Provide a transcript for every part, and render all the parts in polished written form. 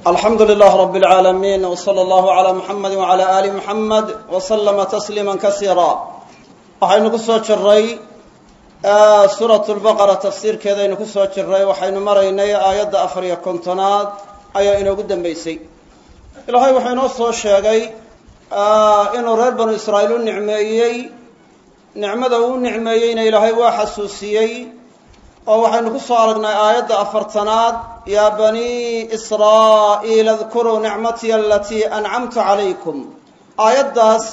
الحمد لله رب العالمين وصلى الله على محمد وعلى آل محمد وسلم تسليما كثيرا waxaynu ku soo jiray suuratul baqara tafsiirkeedaynu ku soo jiray waxaynu maraynay aayadda 4-aad ayaa inoogu dambeysay ilaahay wuxuu inoo soo sheegay inuu reer banu israa'iil u nicmeeyay nicmada uu nicmeeyayna ilaahay waa xasuusiyay oo waxaynu ku soo aragnay aayadda 4-aad يا بني إسرائيل اذكروا نعمتي التي أنعمت عليكم آياداس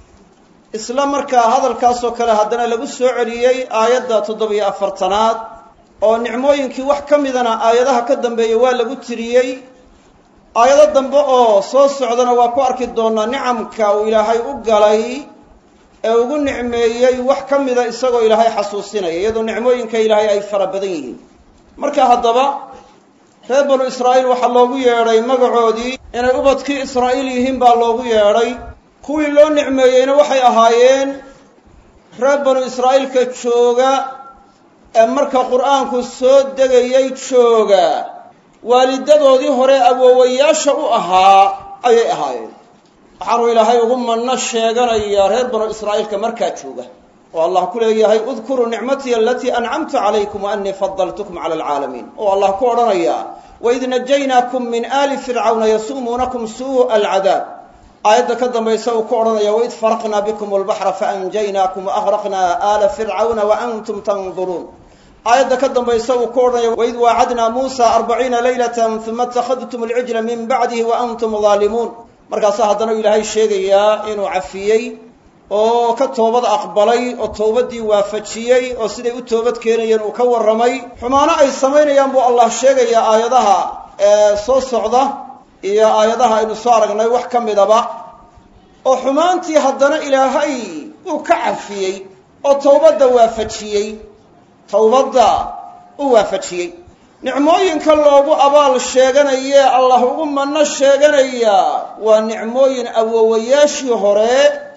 إسلام مركا هذا الكاسو كلا هدنا لغو سوعريي آيادا تضبي أفرتناد oo nicmooyinkii wax kamidana aayadaha ka dambeeyay waa lagu tiriyay aayada dambe oo soo socdana waa ku arki doonaa nicamka uu ilaahay u galay ee ugu nicmeeyay wax kamida isagoo ilaahay xasuusinaya iyadoo nicmooyinka ilaahay ay fara badan yihiin marka haddaba reer banu israa'iil waxaa loogu yeedhay magacoodii inay ubadkii israa'iil yihiin baa loogu yeedhay kuwii loo nicmeeyeyna waxay ahaayeen reer banu israa'iilka jooga ee marka qur'aanku soo degayay jooga waalidadoodii hore awoowayaasha u ahaa ayay ahaayeen waxaanu ilaahay ugu manno sheeganayaa reer banu israa'iilka markaa jooga oo allah ku leeyahay udkuruu nicmatii alatii ancamtu calaykum wa annii fadaltukum cala alcaalamiin oo allah ku odhanayaa waid najaynaakum min aali fircawna yasuumuunakum suu'a alcadaab aayadda ka dambaysa uu ku odhanaya waid faraqnaa bikum albaxra faanjaynaakum waagraqnaa aala fircawna wa antum tanduruun aayadda ka dambaysa uu ku odhanaya waid waacadnaa muusa 40 laylatan uma ittakhadtum alcijla min bacdihi wa antum daalimuun markaasaa haddana ilaahay sheegayaa inuu cafiyey oo ka toobad aqbalay oo toobadii waafajiyay oo siday u toobad keenayeen uu ka warramay xumaano ay samaynayaan buu allah sheegayaa aayadaha soo socda iyo aayadaha aynu soo aragnay wax ka midaba oo xumaantii haddana ilaahay uu ka cafiyey oo toobadda u waafajiyey nicmooyinka loogu abaal sheeganayee allah ugu manno sheeganaya waa nicmooyin awoowayaashii hore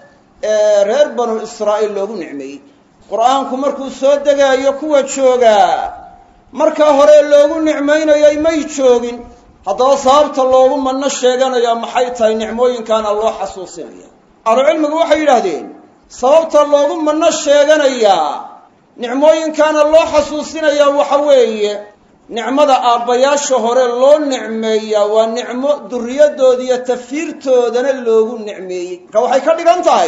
ee reer banu israa'iil loogu nicmeeyey qur'aanku markuu soo degaayo kuwa joogaa markaa hore loogu nicmaynayay may joogin haddaba sababta loogu manno sheeganaya maxay tahay nicmooyinkaana loo xasuusinaya ahlucilmigu waxay yidhaahdeen sababta loogu manno sheeganayaa nicmooyinkaana loo xasuusinayaa waxa weeye nicmada aabbayaasha hore loo nicmeeyaa waa nicmo durriyaddooda iyo tafiirtoodana loogu nicmeeyey marka waxay ka dhigan tahay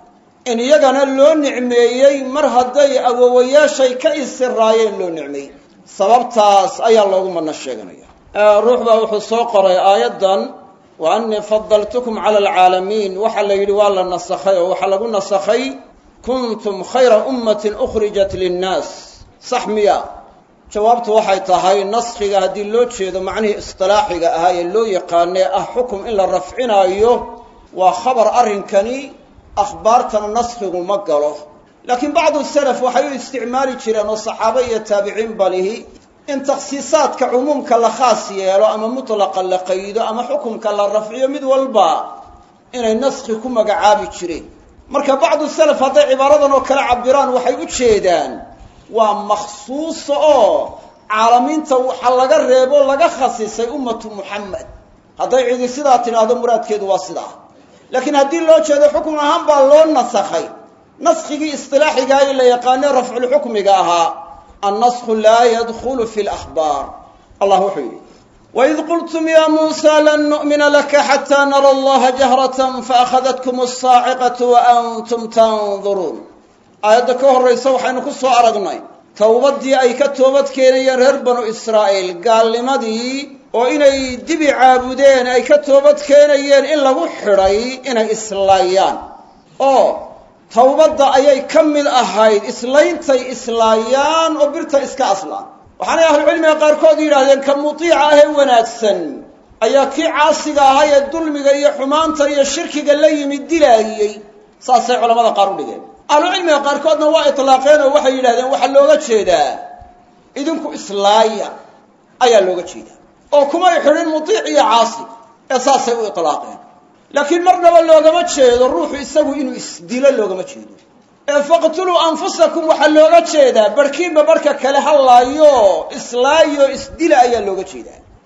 in iyagana loo nicmeeyey mar hadday awoowayaashay ka isiraayeen loo nicmeeyey sababtaas ayaa loogu manno sheeganaya ruux baa wuxuu soo qoray aayaddan wa annii fadaltukum cala alcaalamiin waxaa la yidhi waa la nasakhay oo waxaa lagu nasakhay kuntum khayra ummatin ukhrijat linnaas sax miya jawaabtu waxay tahay naskhiga haddii loo jeedo macnihii istilaaxiga ahaa ee loo yaqaanee ah xukum in la rafcinaayo waa khabar arrinkani akhbaartana naskhigu ma galo laakiin bacdu salaf waxay u isticmaali jireen oo saxaabo iyo taabiciin balihi in takhsiisaadka cumuumka la khaas yeelo ama mutlaqa la qaydo ama xukumka la rafciyo mid walba inay naskhi ku magacaabi jireen marka bacdu salaf hadday cibaaradan oo kala cabiraan waxay u jeedaan waa makhsuusa oo caalamiinta waxa laga reebo laga khasisay ummatu muxamed hadday cidi sidaa tidhaahdo muraadkeedu waa sidaa laakiin haddii loo jeedo xukun ahaan baa loo nasakhay naskhigii istilaaxiga ee la yaqaanay rafcul xukmiga ahaa annasku laa yadkhulu fi lakhbaar allah wuxuu yidhi waid qultum ya muusa lan nu'mina laka xataa nara allaha jahratan faakhadadkum asaaciqatu wa antum tanduruun aayadda ka horraysa waxaynu ku soo aragnay towbaddii ay ka toobad keenayeen reer banu israa'iil gaalnimadii oo inay dibi caabudeen ay ka toobad keenayeen in lagu xidhay inay islaayaan oo towbadda ayay ka mid ahayd islayntay islaayaan oo birta iska aslaan waxaanay ahlucilmiga qaarkood yidhaahdeen ka mutiica ahee wanaagsan ayaa kii caasiga ahaa ee dulmiga iyo xumaantan iyo shirkiga la yimid dilaayey saasay culamada qaar u dhigeen ahlucilmiga qaarkoodna waa itlaaqeen oo waxay yidhahdeen waxaa looga jeedaa idinku islaaya ayaa looga jeedaa oo kumay xidhin mutiic iyo caasi ee saasay u itlaaqeen laakiin marnaba loogama jeedo ruuxu isagu inuu isdilo loogama jeedo ee faqtuluu anfusakum waxaa looga jeedaa barhkiinba barhka kale hallaayo islaayo isdila ayaa looga jeedaa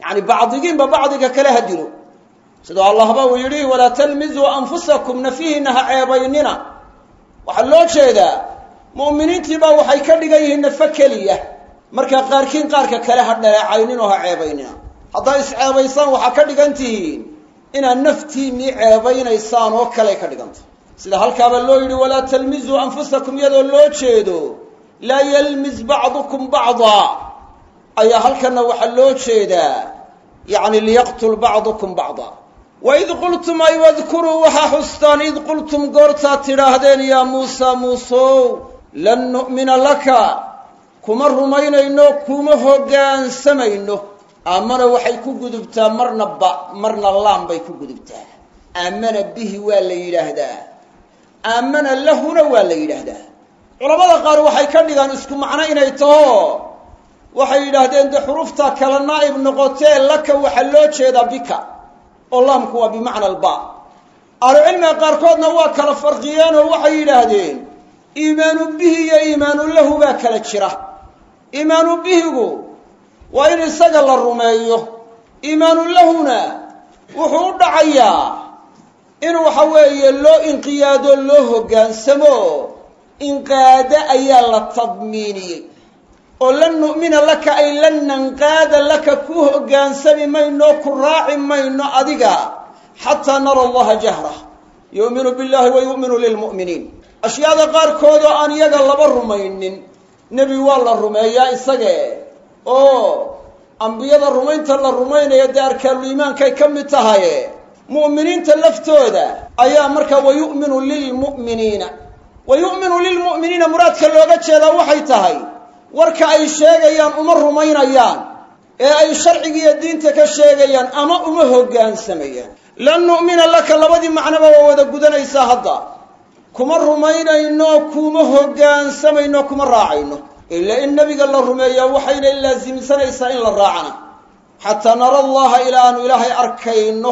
yani bacdigiinba bacdiga kale ha dilo sidoo allahba uu yidhi walaa talmizuu anfusakum nafihiina ha ceebaynina waxaa loo jeedaa mu'miniintiibaa waxay ka dhigan yihiin nafo keliya markaa qaarkiin qaarka kale ha dhaleecaynin oo ha ceebaynina haddaa isceebaysaan waxaa ka dhigan tihiin inaad naftiinnii ceebaynaysaan oo kale ka dhiganta sida halkaaba loo yidhi walaa talmizuu anfusakum iyadoo loo jeedo laa yalmiz bacdukum bacdaa ayaa halkana waxaa loo jeedaa yacni liyaqtul bacdukum bacdaa waid qultum ay wadkuruu waxaa xustaan id qultum goortaad tidhaahdeen yaa muusaa muusow lan nu'mina laka kuma rumaynayno kuma hoggaansamayno aamana waxay ku gudubtaa marna ba marna laam bay ku gudubtaa aamana bihi waa la yidhaahdaa aamana lahuna waa la yidhaahdaa culamada qaar waxay ka dhigaan isku macno inay taho waxay yidhaahdeen dee xurufta kala naa'ib noqotee laka waxaa loo jeedaa bika oo laamku waa bimacna alba ahlucilmiga qaarkoodna waa kala farqiyeen oo waxay yidhaahdeen iimaanu bihi iyo iimaanu lahu baa kala jira iimaanu bihigu waa in isaga la rumeeyo iimaanu lahuna wuxuu u dhacayaa in waxa weeye loo inqiyaado loo hoggaansamo inqaada ayaa la tadmiiniyey oo lan nu'mina laka ay lan nanqaada laka ku hoggaansami mayno ku raaci mayno adiga xataa nara allaha jahra yu'minu billahi wa yu'minu lilmu'miniin ashyaada qaarkood oo aan iyaga laba rumaynin nebi waa la rumeeyaa isage oo ambiyada rumaynta la rumaynaya dee arkaanuul iimaankay ka mid tahaye mu'miniinta laftooda ayaa markaa wayu'minu lilmu'miniina muraadka looga jeedaa waxay tahay warka ay sheegayaan uma rumaynayaan ee ay sharcigiiyo diinta ka sheegayaan ama uma hoggaansamayaan lan nu'mina laka labadii macnoba waa wada gudanaysaa hadda kuma rumaynayno kuma hoggaansamayno kuma raacayno ilaa in nebiga la rumeeyaa waxayna laasimsanaysaa in la raacana xataa nara allaha ilaa aanu ilaahay arkayno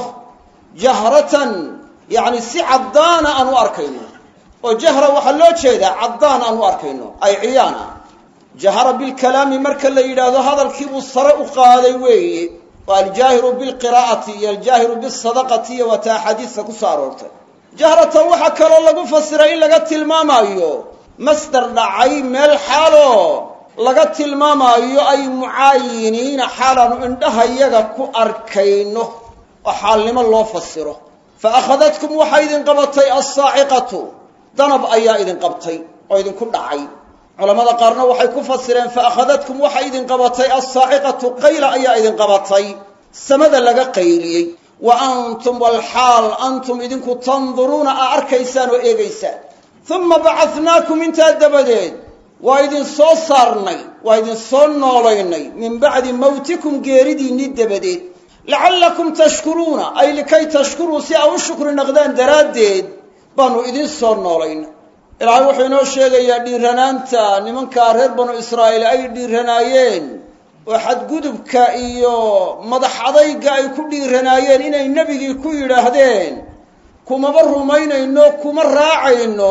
jahratan yacni si caddaana aan u arkayno oo jahra waxaa loo jeedaa caddaan aan u arkayno ay ciyaana jahara bilkalaami marka la yidhaahdo hadalkiibuu sare u qaaday weeye oo aljaahiru bilqiraa'ati iyo aljaahiru bisadaqati iyo wataa axaadiista ku soo aroortay jahratan waxaa kaloo lagu fasiray in laga tilmaamaayo masdar dhacay meel xaaloo laga tilmaamaayo ay mucaayiniina xaalaanu indhahayaga ku arkayno oo xaalnimo loo fasiro fa akhadadkum waxaa idin qabatay assaaciqatu danab ayaa idin qabtay oo idinku dhacay culamada qaarna waxay ku fasireen fa akhadadkum waxaa idin qabatay assaaciqatu qayla ayaa idin qabatay samada laga qayliyey wa antum walxaal antum idinku tanduruuna aa arkaysaan oo eegaysaan uma bacadnaakum intaa dabadeed waa idin soo saarnay waa idin soo noolaynay min bacdi mawtikum geeridiinni dabadeed lacallakum tashkuruuna ay likay tashkuruu si aa u shukri naqdaan daraaddeed baanu idin soo noolaynay ilaahay wuxuu inoo sheegayaa dhiiranaanta nimankaa reer banu israa'iil ay dhiiranaayeen oo xadgudubka iyo madax adayga ay ku dhiiranaayeen inay nebigii ku yidhaahdeen kumaba rumaynayno kuma raacayno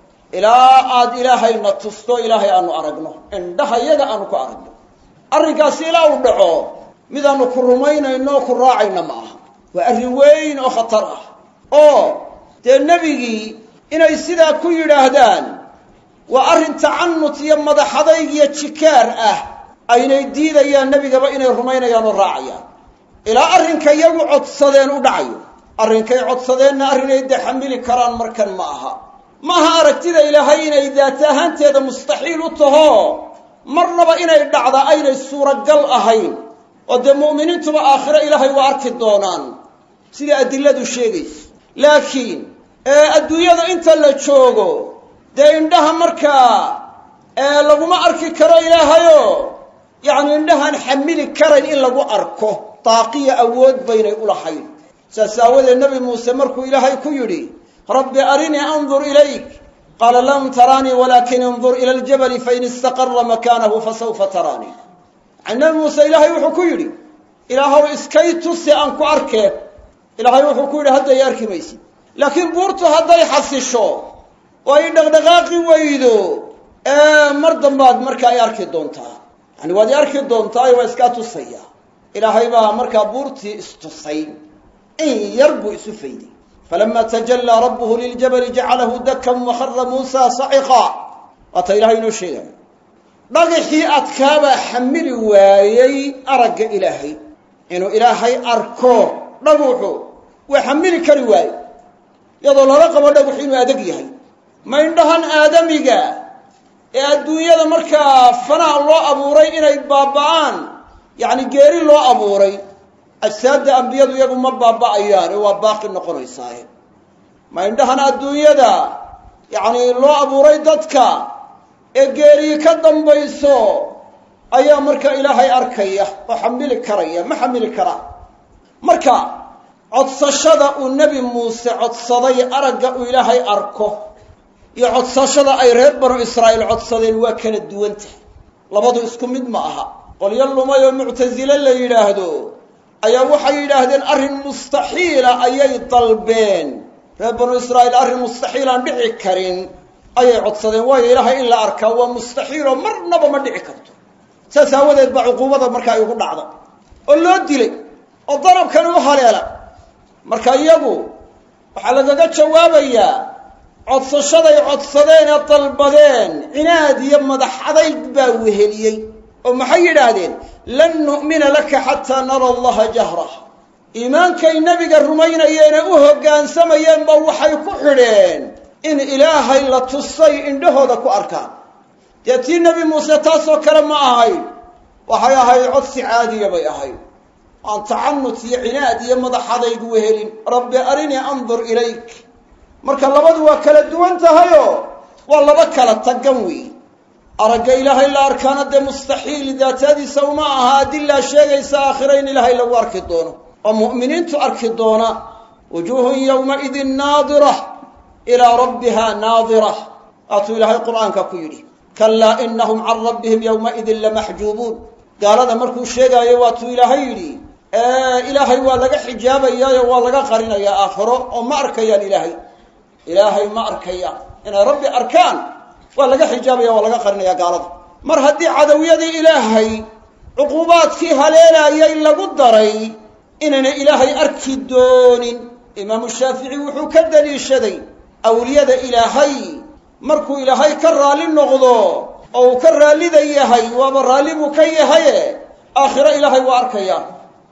ilaa aad ilaahayna tusto ilaahay aanu aragno indhahayaga aanu ku aragno arrinkaasi ilaa uu dhaco midaanu ku rumaynayno ku raacayna ma aha waa arrin weyn oo khatar ah oo dee nebigii inay sidaa ku yidhaahdaan waa arrin tacanut iyo madaxadayg iyo jikaar ah aynay diidayaan nebigaba inay rumaynayaan oo raacayaan ilaa arrinka iyagu codsadeen u dhacayo arrinkay codsadeenna arrinay dee xamili karaan markan ma aha maaha aragtida ilaahay inay daata ahaanteeda mustaxiil u taho marnaba inay dhacda aynay suuragal ahayn oo dee mu'miniintuba aakhiro ilaahay waa arki doonaan sida adiladu sheegayso laakiin adduunyada inta la joogo dee indhaha markaa laguma arki karo ilaahayo yacni indhahaan xamili karayn in lagu arko daaqiya awood baynay u lahayn saas aawadeed nebi muuse markuu ilaahay ku yidhi rabbi arinii andur ilayk qaala lam taraanii walaakin indur ila aljabali fain istaqara makaanahu fasawfa taraanii yani nebi muuse ilaahay wuxuu ku yidhi ilaahow iskay tusi aan ku arkee ilaahay wuxuu ku yidhi hadda i arki maysid laakiin buurtu hadday xasisho oo ay dhaqdhaqaaqi weydo mar dambaad markaa ay arki doontaa yani waad i arki doontaa waa iskaa tusaya ilaahay baa markaa buurtii istusay in yar buu isu fayday falama tajallaa rabbuhu liljabali jacalahu dakan wakhara muusa saciqa waata ilahay inoo sheegayo dhagaxii adkaabaa xamili waayey aragga ilaahay inuu ilaahay arko dhaguxu waa xamili kari waayo iyadoo lala qabo dhaguxu inuu adag yahay ma indhahan aadamiga ee adduunyada markaa fanaa loo abuuray inay baaba'aan yacni geeri loo abuuray ajsaadda ambiyadu iyagu ma baaba'ayaan ee waa baaqi noqonaysaaye ma indhahan adduunyada yacni loo abuuray dadka ee geerii ka dambayso ayaa marka ilaahay arkaya oo xamili karaya ma xamili kara marka codsashada uu nebi muuse codsaday aragga uu ilaahay arko iyo codsashada ay reer banu israa'iil codsadeen waa kala duwan tahay labadu isku mid ma aha qolyo lumay oo muctasile la yidhaahdo ayaa waxay yidhaahdeen arrin mustaxiila ayay dalbeen reer banu israa'iil arrin mustaxiilaan dhici karin ayay codsadeen waayo ilaahay in la arkaa waa mustaxiiloo marnaba ma dhici karto saas aawadeed baa cuquubada markaa ay ugu dhacda oo loo dilay oo darabkani u haleela marka iyagu waxaa lagaga jawaabayaa codsashaday codsadeen ee dalbadeen cinaad iyo madax adayg baa weheliyey oo maxay yidhaahdeen lan nu'mina laka xataa nara allaha jahrah iimaankay nebiga rumaynayeene u hoggaansamayeen ba waxay ku xidheen in ilaahay la tusay indhahooda ku arkaan dee tii nebi muuse taasoo kale ma ahayd waxay ahayd codsi caadiya bay ahayd aan tacanut iyo cinaad iyo madax adayg wehelin rabbi arinii andur ilayk marka labadu waa kala duwan tahayoo waa laba kala tagan weey aragga ilaahay la arkaana dee mustaxiil daatadiisa uma aha adilaa sheegaysa aakhira in ilaahay lagu arki doono oo mu'miniintu arki doona wujuuhun yawmaidin naadira ilaa rabbiha naadira waatuu ilaahay qur'aanka ku yidhi kalaa inahum can rabbihim yawmaidin lamaxjuubuun gaalada markuu sheegaayo waatuu ilaahay yidhi ilaahay waa laga xijaabayaayo waa laga qarinayaa aakhiro oo ma arkayaan ilaahay ma arkaya inay rabbi arkaan waa laga xijaabaya waa laga qarinaya gaalada mar haddii cadawiyadii ilaahay cuquubaadkii haleelayay lagu daray inayna ilaahay arki doonin imaamu shaafici wuxuu ka daliishaday awliyada ilaahay markuu ilaahay ka raalli noqdo oo uu ka raallida yahay waaba raalli buu ka yahaye aakhiro ilaahay waa arkaya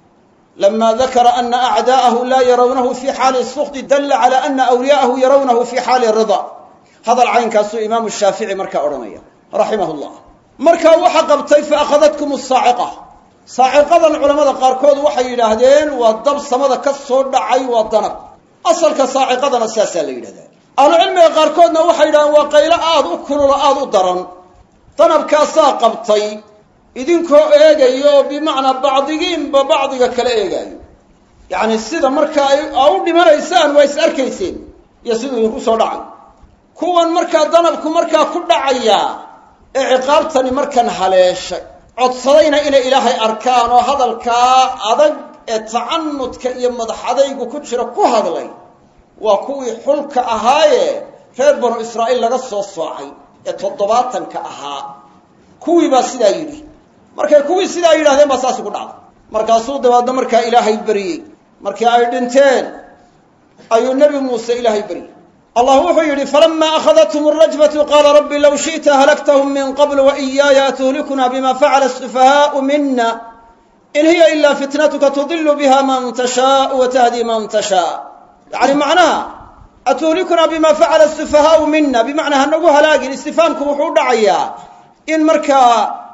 لما ذكر أن أعداءه لا يرونه في حال السخط دل على أن أولياءه يرونه في حال الرضا هذا العين كاسو إمام الشافعي مركا أرمية رحمه الله مركا وحقبتي فأخذتكم الصاعقة صاعقة العلماء قاركود وحي لهدين والضب صمد كالصور دعي والضنب أصل كصاعقة أساسا ليلهدين العلم قاركودنا وحي لهدين وقيل أكل لآذ الضرن ضنب كاساقبتي idinkoo eegayo bimacnaa bacdigiinba bacdiga kala eegaayo yacni sida markaa aa u dhimanaysaan waa is arkayseen iyo siduu idinku soo dhacay kuwan markaa danabku markaa ku dhacaya ee ciqaabtani markan haleeshay codsadayna inay ilaahay arkaan oo hadalkaa adag ee tacanudka iyo madaxadaygu ku jira ku hadlay waa kuwii xulka ahaaye reer banu israa'iil laga soo soocay ee 70-ka ahaa kuwii baa sidaa yidhi markay kuwii sidaa yidhahdeen baa saasi ku dhacday markaasuu dabaadna markaa ilaahay beriyey markii ay dhinteen ayuu nebi muuse ilaahay beriyey allah wuxuu yidhi falamaa akhadathum arajfatu qaala rabbi low shi'ta halaktahum min qabl wa iyaaya atuhlikuna bima facala asufahaa'u mina in hiya ilaa fitnatuka tudilu biha man tashaa'u wa tahdi man tashaa yacni macnaha atuhlikuna bima facala asufahaa'u mina bimacnaa hanagu halaagin istifaamku wuxuu u dhacayaa in markaa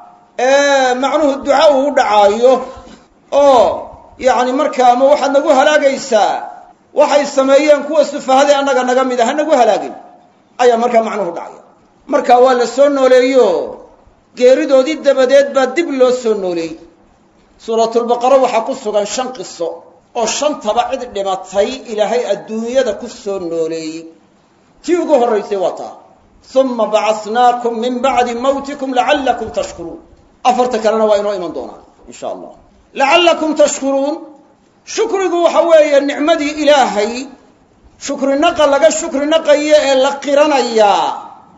macnuhu duca uu u dhacaayo oo yacni markaa ma waxaad nagu halaagaysaa waxay sameeyeen kuwa sufahadee annaga naga mid a hanagu halaagin ayaa markaa macnuhu dhacaya marka waa la soo nooleeyo geeridoodii dabadeed baa dib loo soo nooleeyey suuratulbaqara waxaa ku sugan 5 qiso oo 5taba cid dhimatay ilaahay adduunyada ku soo nooleeyey tii ugu horraysay waa taa uma bacasnaakum min bacdi mawtikum lacallakum tashkuruun afarta kalena waa inoo iman doonaan in sha allah lacallakum tashkuruun shukrigu waxa weeye nicmadii ilaahay shukrinaqa laga shukrinaqayo ee la qiranayaa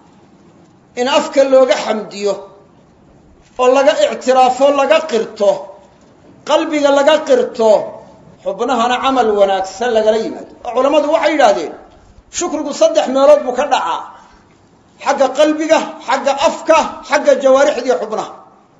in afka looga xamdiyo oo laga ictiraafo laga qirto qalbiga laga qirto xubnahana camal wanaagsan lagala yimaado oo culamadu waxay yidhaahdeen shukrigu 3 meelood buu ka dhacaa xagga qalbiga xagga afka xagga jawaarixda xubnaha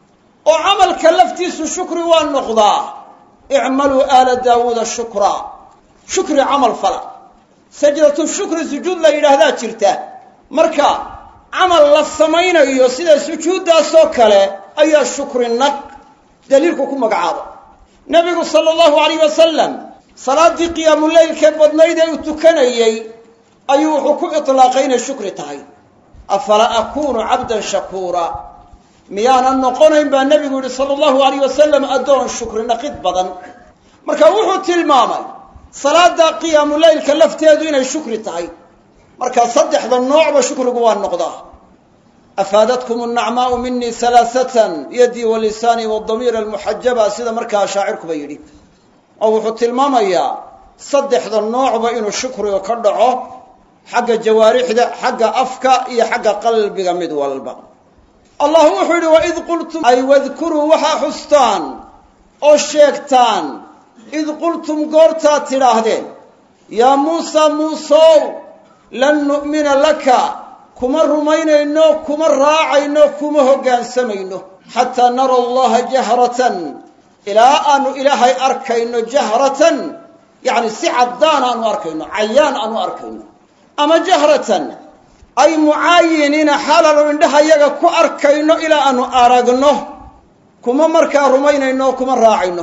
oo camalka laftiisu shukri waa noqdaa i'malu ala daawuda shukra shukri camal fala sajdatu shukri sujuud la yiraahdaa jirta marka camal la samaynayo sida sujuudaas oo kale ayaa shukri naq daliilku ku magacaabo nabigu sallallahu alayhi wasallam salaadii qiyaamul layl ka badnayd ee uu tukanayay ayuu wuxuu ku itlaaqayna shukri tahay afala akunu abdan shakura miyana noqonayn baa nabigu yiri sallallahu alayhi wasallam adoon shukri naqid badan marka wuxuu tilmaamay salaada qiyaamul layl ka lafteedu inay shukri tahay marka saddexda noocba shukrigu waa noqdaa afadatkum an-na'ma'u minni thalathatan yadi wa lisani wa ad-damir al-muhajjaba sida marka shaacirku bay yiri oo wuxuu tilmaamayaa saddexda noocba inuu shukriga ka dhaco xagga jawaarixda xagga afka iyo xagga qalbiga mid walba allah wuxuu yiri wa id qultum ay wadhkuru waxa xustaan oo sheegtaan id qultum goorta tiraahdeen ya muusa muusow lan nu'mina laka kuma rumaynayno kuma raacayno kuma hoggaansamayno hatta nara allaha jahratan ila anu ilahay arkayno jahratan yani si'adan anu arkayno ayaan anu arkayno ama jahratan ay muayinina halal indhaha yaga ku arkayno ila anu aragno kuma marka rumaynayno kuma raacayno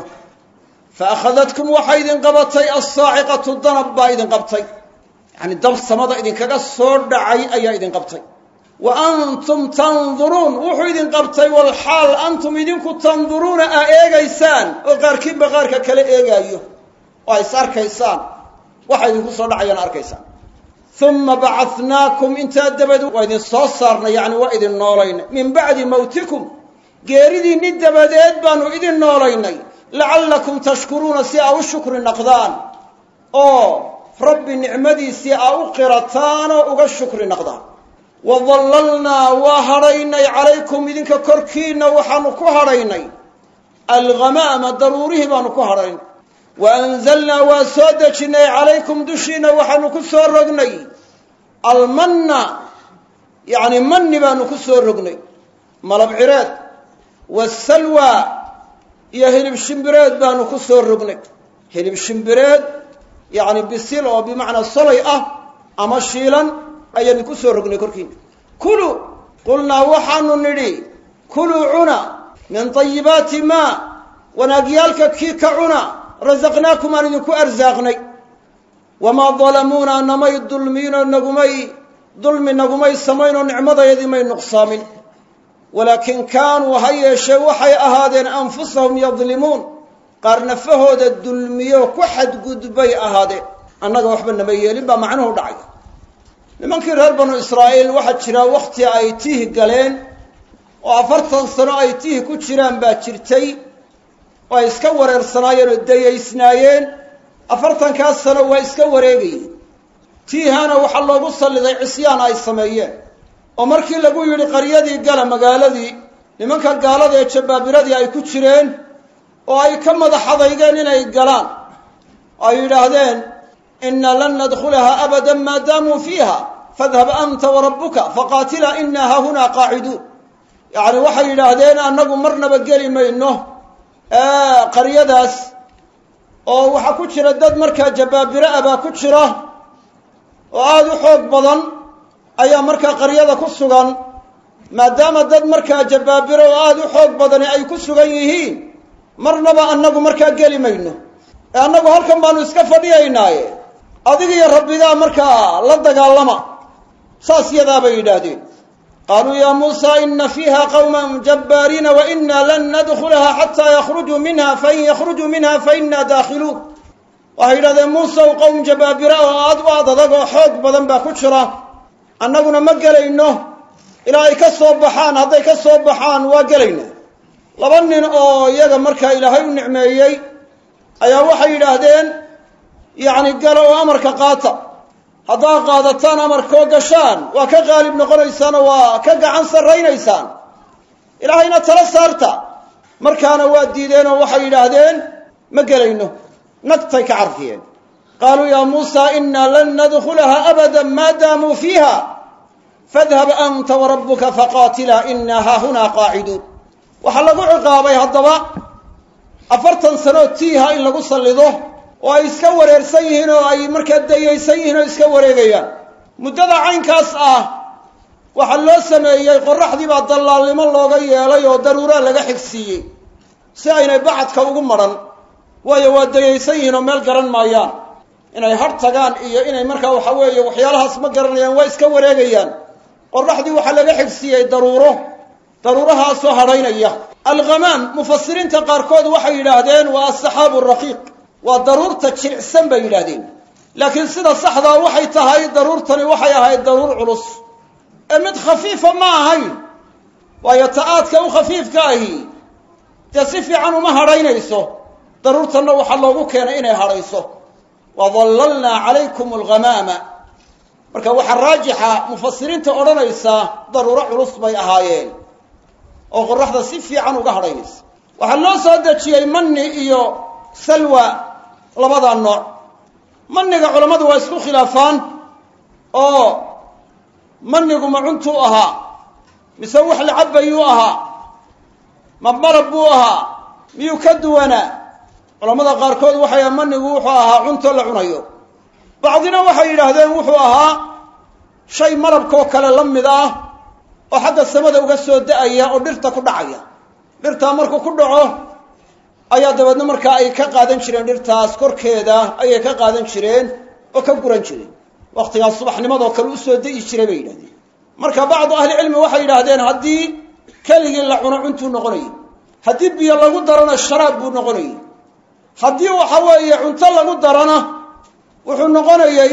fa akhadhatkum wahaydin qabatay as-sa'iqatu danab baydin qabtay يعني دب سماده idin kaga soo dhacay ayaa idin qabtay wa antum tanzurun wuxuu idin qabtay wal hal antum idinku tanzuruna eegaysan oo qaarkiin baqaarka kale eegayo oo ay sarkaysaan waxa idin ku soo dhacayaan arkaysan thumma ba'athnakum inta dabadu wa idin soo saarna yani wa idin noolaynay min ba'di mawtikum geeridii dabadeed baanu idin noolaynay la'allakum tashkuruna si aw shukri naqdan oo ربي نعمتي سيئة قرتان وغا الشكر نقضان وظللنا وهرينا عليكم إذنك كركينا وحنكو هرينا الغمام ضروريه بانكو هرينا وأنزلنا وسودتنا عليكم دشينا وحنكو سورقنا المن يعني من بانكو سورقنا ملب عراد والسلوى يهلب شمبراد بانكو سورقنا هلب شمبراد يعني بسيل أو بمعنى صليئة أما شيلا أي نكسر رجل كركين كلوا قلنا وحن نري كلوا عنا من طيبات ما ونجيالك كيك عنا رزقناكم أن يكو أرزاقني وما ظلمونا نمي الظلمين النجمي ظلم النجمي السمين ونعمة يدي ما نقصامين ولكن كانوا هيا شوحي أهادين أنفسهم يظلمون قارن فهود الدلمية وكحد قدبي أهادي أنك وحبنا ميالين بمعنه دعي لمن كير بنو إسرائيل واحد شرا وقت أيتيه قالين وعفرتن صنع أيتيه كتشران باكرتي ويسكور الصناير الدي إسنايين أفرتن كاسنا ويسكور إيجي تيهانا وحلا قصة لذي عصيان أي السمايين ومركي لقوا يلي قريدي قال مقالدي لمن كان قالدي يتشبه بردي أي كتشرين oo ay ka madaxadaydeen inay galaan ay yiraahdeen inna lan nadkhulaha abadan ma damu fiha fadhhab anta wa rabbuka faqatila inna hahuna qa'idun yani waxay yiraahdeen anagu marnaba gali mayno qaryadaas oo waxa ku jira dad marka jabaabira aba ku jira oo aad u xoog badan ayaa marka qaryada ku sugan maadaama dad marka jabaabira oo aad u xoog badan ay ku sugan yihiin marnaba anagu marka gali mayno anagu halkan baanu iska fadhiyaynaaye adiga iyo rabbiga marka la dagaalama saasiyada bay yiraahdeen qalu ya musa inna fiha qauman jabbarin wa inna lan nadkhulaha hatta yakhruju minha fa in yakhruju minha fa inna dakhilun wa yiraahdeen musa qawm jabbabira oo aad u adago xoog badan ba ku jira annaguna ma galayno ilaa ay ka soo baxaan haday ka soo baxaan waa galayna laba nin oo iyaga marka ilaahay u nicmeeyay ayaa waxay yiraahdeen yaani galo amarka qaata hadaa qaadataan amarka gashaan waa ka qaalib noqonaysaan waa ka gacan sareeynaysan ilaahayna tala saarta markaana waa diideen oo waxay yidhaahdeen ma gelayno nagtay ka carfiyeen qaaluu yaa muusaa innaa lan nadkhulaha abadan maa daamuu fiiha fadhab anta warabbuka faqaatilaa innaa haahunaa qaaciduun waxaa lagu ciqaabay haddaba 40 sanoo tiiha in lagu sallido oo ay iska wareersan yihiin oo ay markaa dayaysan yihiin oo iska wareegayaan muddada caynkaas ah waxaa loo sameeyey qorraxdii baa dallaalnimo looga yeelay oo daruuraa laga xigsiiyey si aynay bacadka ugu maran waayo waa dayaysan yihiin oo meel garan maayaan inay har tagaan iyo inay markaa waxa weeye waxyaalahaas ma garanayaan waa iska wareegayaan qorraxdii waxaa laga xigsiiyey daruurahaasoo hadhaynaya alghamaam mufasiriinta qaarkood waxay yidhaahdeen waa asaxaabu raqiiq waa daruurta jilicsan bay yidhaahdeen laakiin sida saxdaa waxay tahay daruurtani waxay ahayd daruur culus ee mid khafiifa ma ahayn waayo ta'aadka u khafiifka ahi dee si fiican uma hadhaynayso daruurtanna waxaa loogu keenay inay hadhayso wadallalnaa calaykum alghamaama marka waxaa raajixa mufasiriinta odhanaysaa daruuro culus bay ahaayeen oo qorraxda si fiican uga hadhaynaysa waxaa loo soo dejiyey manni iyo salwa labadaa nooc manniga culammadu waa isku khilaafaan oo mannigu ma cuntuu ahaa mise wax la cabbayuu ahaa ma malab buu ahaa miyuu ka duwanaa culammada qaarkood waxay manigu wuxuu ahaa cunto la cunayo bacdina waxay yidhaahdeen wuxuu ahaa shay malabkoo kale la mid ah oo xagga samada uga soo da'aya oo dhirta ku dhacaya dhirtaa markuu ku dhaco ayaa dabeedna markaa ay ka qaadan jireen dhirtaas korkeeda ayay ka qaadan jireen oo ka guran jireen wakhtigaas subaxnimadoo kale u soo da'i jiray bay yidhahdeen marka bacdu ahlicilmi waxay yidhaahdeen haddii keligii la cuno cuntuu noqonayay haddii biyo lagu darana sharaab buu noqonayay haddii waxa weeye cunto lagu darana wuxuu noqonayay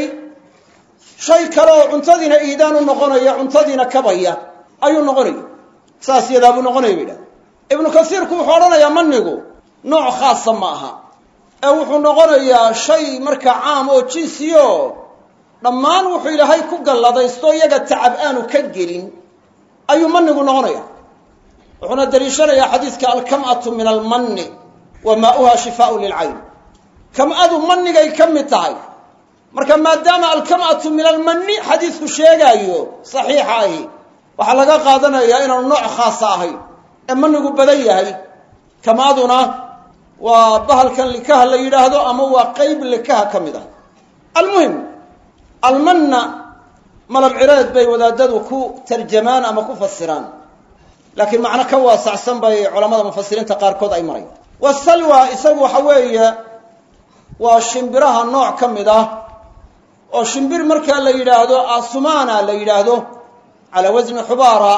shay kale oo cuntadiina iidaan u noqonaya cuntadiina kabaya ayuu noqonayay saas yadaa buu noqonaya bay yidhahdeen ibnu kasiirku wuxuu odhanayaa manigu nooc khaasa ma aha ee wuxuu noqonayaa shay markaa caam oo jinsiyo dhammaan wuxuu ilaahay ku galladaysto iyaga tacab aanu ka gelin ayuu manigu noqonaya wuxuuna daliishanayaa xadiidka alkam'atu min almanni wa maa'uha shifaaءu lilcayn kam'adu manigay ka mid tahay marka maadaama alkam'atu min almanni xadiidku sheegaayo saxiixa ahi waxaa laga qaadanayaa inaanu nooc khaasa ahayn ee manigu badan yahay kam'aduna waa bahalkan likaha la yidhaahdo ama waa qeyb likaha ka mid ah almuhim almanna malab cireed bay wadaadadu ku tarjamaan ama ku fasiraan laakiin macno ka waasacsan bay culamada mufasiriinta qaarkood ay marayaan wasalwa isagu waxa weeye waa shimbiraha nooc ka mid ah oo shimbir markaa la yidhaahdo asumana la yidhaahdo calaa wasni xubaara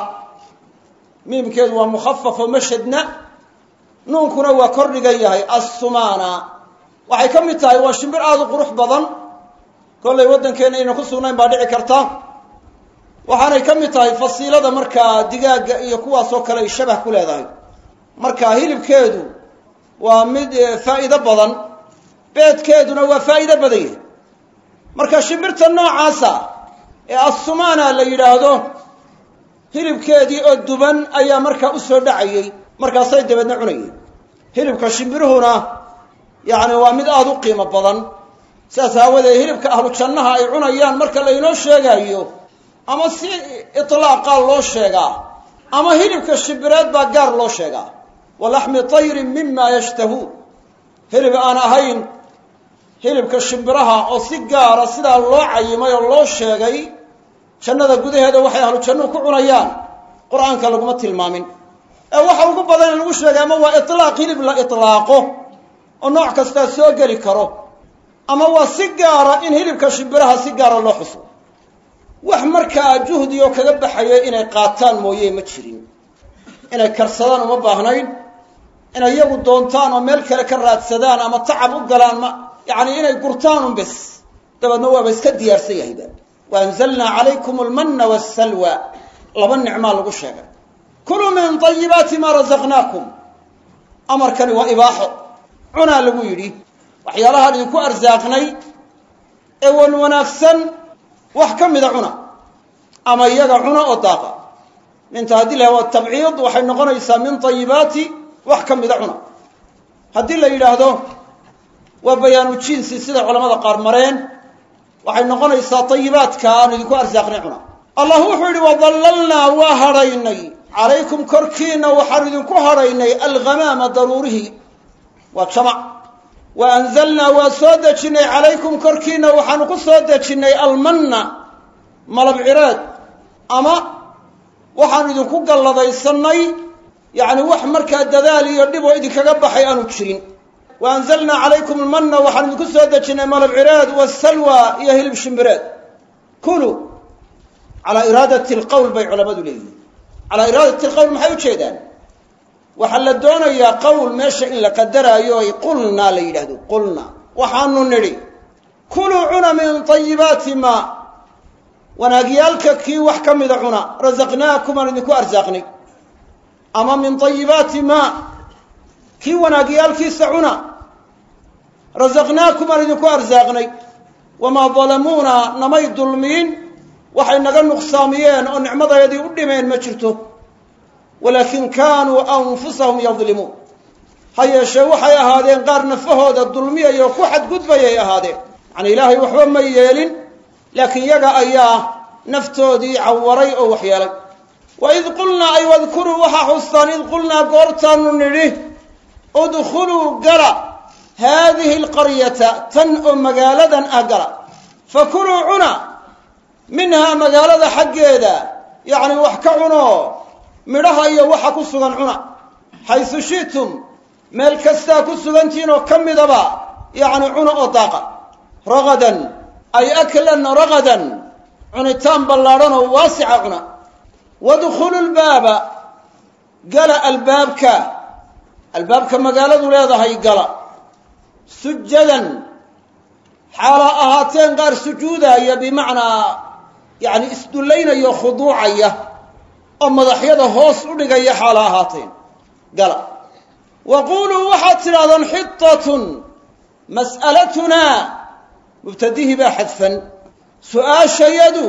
miimkeedu waa mukhafafo mashadna nuunkuna waa kordhigan yahay assumana waxay ka mid tahay waa shimbir aada u qurux badan kollay waddankeenna ayna ku sugnayn baa dhici karta waxaanay ka mid tahay fasiilada markaa digaagga iyo kuwaasoo kale ay shabah ku leedahay marka hilibkeedu waa mid faa'iido badan beedkeeduna waa faa'iido badan yahay marka shimbirta noocaasa ee assumana la yidhaahdo hilibkeedii oo duban ayaa markaa u soo dhacayey markaasay dabeedna cunayeen hilibka shimbiruhuna yacni waa mid aada u qiimo badan sidaas aawadeed hilibka ahlu jannaha ay cunayaan marka laynoo sheegaayo ama si iطlaaqaa loo sheegaa ama hilibka shimbireed baa gaar loo sheegaa walaxmi tayrin mima yashtahuun hilib aan ahayn hilibka shimbiraha oo si gaara sidaa loo cayimay oo loo sheegay jannada gudaheeda waxay ahlu jannuhu ku cunayaan qur-aanka laguma tilmaamin ee waxa ugu badan in lagu sheegay ama waa iطlaaq hilib la iطlaaqo oo nooc kastaa soo geli karo ama waa si gaara in hilibka shimbiraha si gaara loo xuso wax markaa juhdi oo kaga baxaya inay qaataan mooye ma jirin inay karsadaan uma baahnayn inay iyagu doontaan oo meel kale ka raadsadaan ama tacab u galaan ma yacni inay gurtaan un bes dabeedna waaba iska diyaarsan yahayba waanzalnaa calaykum almanna wassalwa laba nicmaa lagu sheegay kuluu min طayibaati maa rasaqnaakum amarkani waa ibaaxo cunaa lagu yidhi waxyaalahaan idinku arsaaqnay ee wan wanaagsan wax ka mida cuna ama iyaga cuna oo daaqa minta haddii la waa tabciid waxay noqonaysaa min طayibaati wax ka mida cuna haddii la yidhaahdo waa bayaanu jinsi sida culamada qaar mareen waxay noqonaysaa tayibaadka aanu idinku arsaaqnay cuna allah wuxuu yidhi wadallalnaa waa hadhaynay calaykum korkiina waxaanu idinku hadhaynay alghamaama daruurihi waa jamac wa anzalnaa waa soo dejinnay calaykum korkiina waxaanu ku soo dejinnay almanna malab cireed ama waxaanu idinku galladaysanay yacni wax markaa dadaal iyo dhib oo idinkaga baxay aanu jirin wa anzalnaa calaykum almanna waxaanu idinku soo dejinnay malab cireed waasalwa iyo hilib shimbireed kuluu calaa iraadati alqowl bay culammadu leeyihiin calaa iraadati alqowl maxay u jeedaan waxaa la doonayaa qowl meesha in la qadaraayo ay qulnaa la yidhaahdo qulnaa waxaanu nidhi kuluu cuna min tayibaati maa wanaagyaalka kii wax ka mida cuna rasaqnaakum aan idinku arsaaqnay ama min tayibaati maa kii wanaagyaalkiisa cuna rasaqnaakum aan idinku arsaaqnay wamaa dalamuuna namay dulmiin waxay naga nuqsaamiyeen oo nicmadayadii u dhimeen ma jirto walaakin kaanuu anfusahum yadlimuun ha yeeshee waxay ahaadeen qaar nafahooda dulmiyaya oo ku xadgudbayay ahaadeen yacni ilaahay waxba ma yeelin laakiin yaga ayaa naftoodii cawaray oo waxyeelay waid qulnaa ay wadkuruu waxaa xustaan id qulnaa goortaanu nidhi udkhuluu gala haadihi alqaryata tan oo magaaladan ah gala fakuluu cuna minhaa magaalada xaggeeda yacni wax ka cuno midhaha iyo waxa ku sugan cuna xaysu shi'tum meel kastaa ku sugantihiin oo ka midaba yacni cuna oo daaqa ragadan ay aklan ragadan cunitaan ballaadhan oo waasica cuna wadkhulu lbaaba gala albaabka magaaladu leedahay gala sujadan xaalaa ahaateen qaar sujuudaya bimacnaa yacni isdullaynaya o khuduucaya oo madaxyada hoos u dhigaya xaala ahaateen gala wa quuluu waxaad tidhahdaan xitatun mas'alatunaa mubtadihii baa xadfan su-aashayadu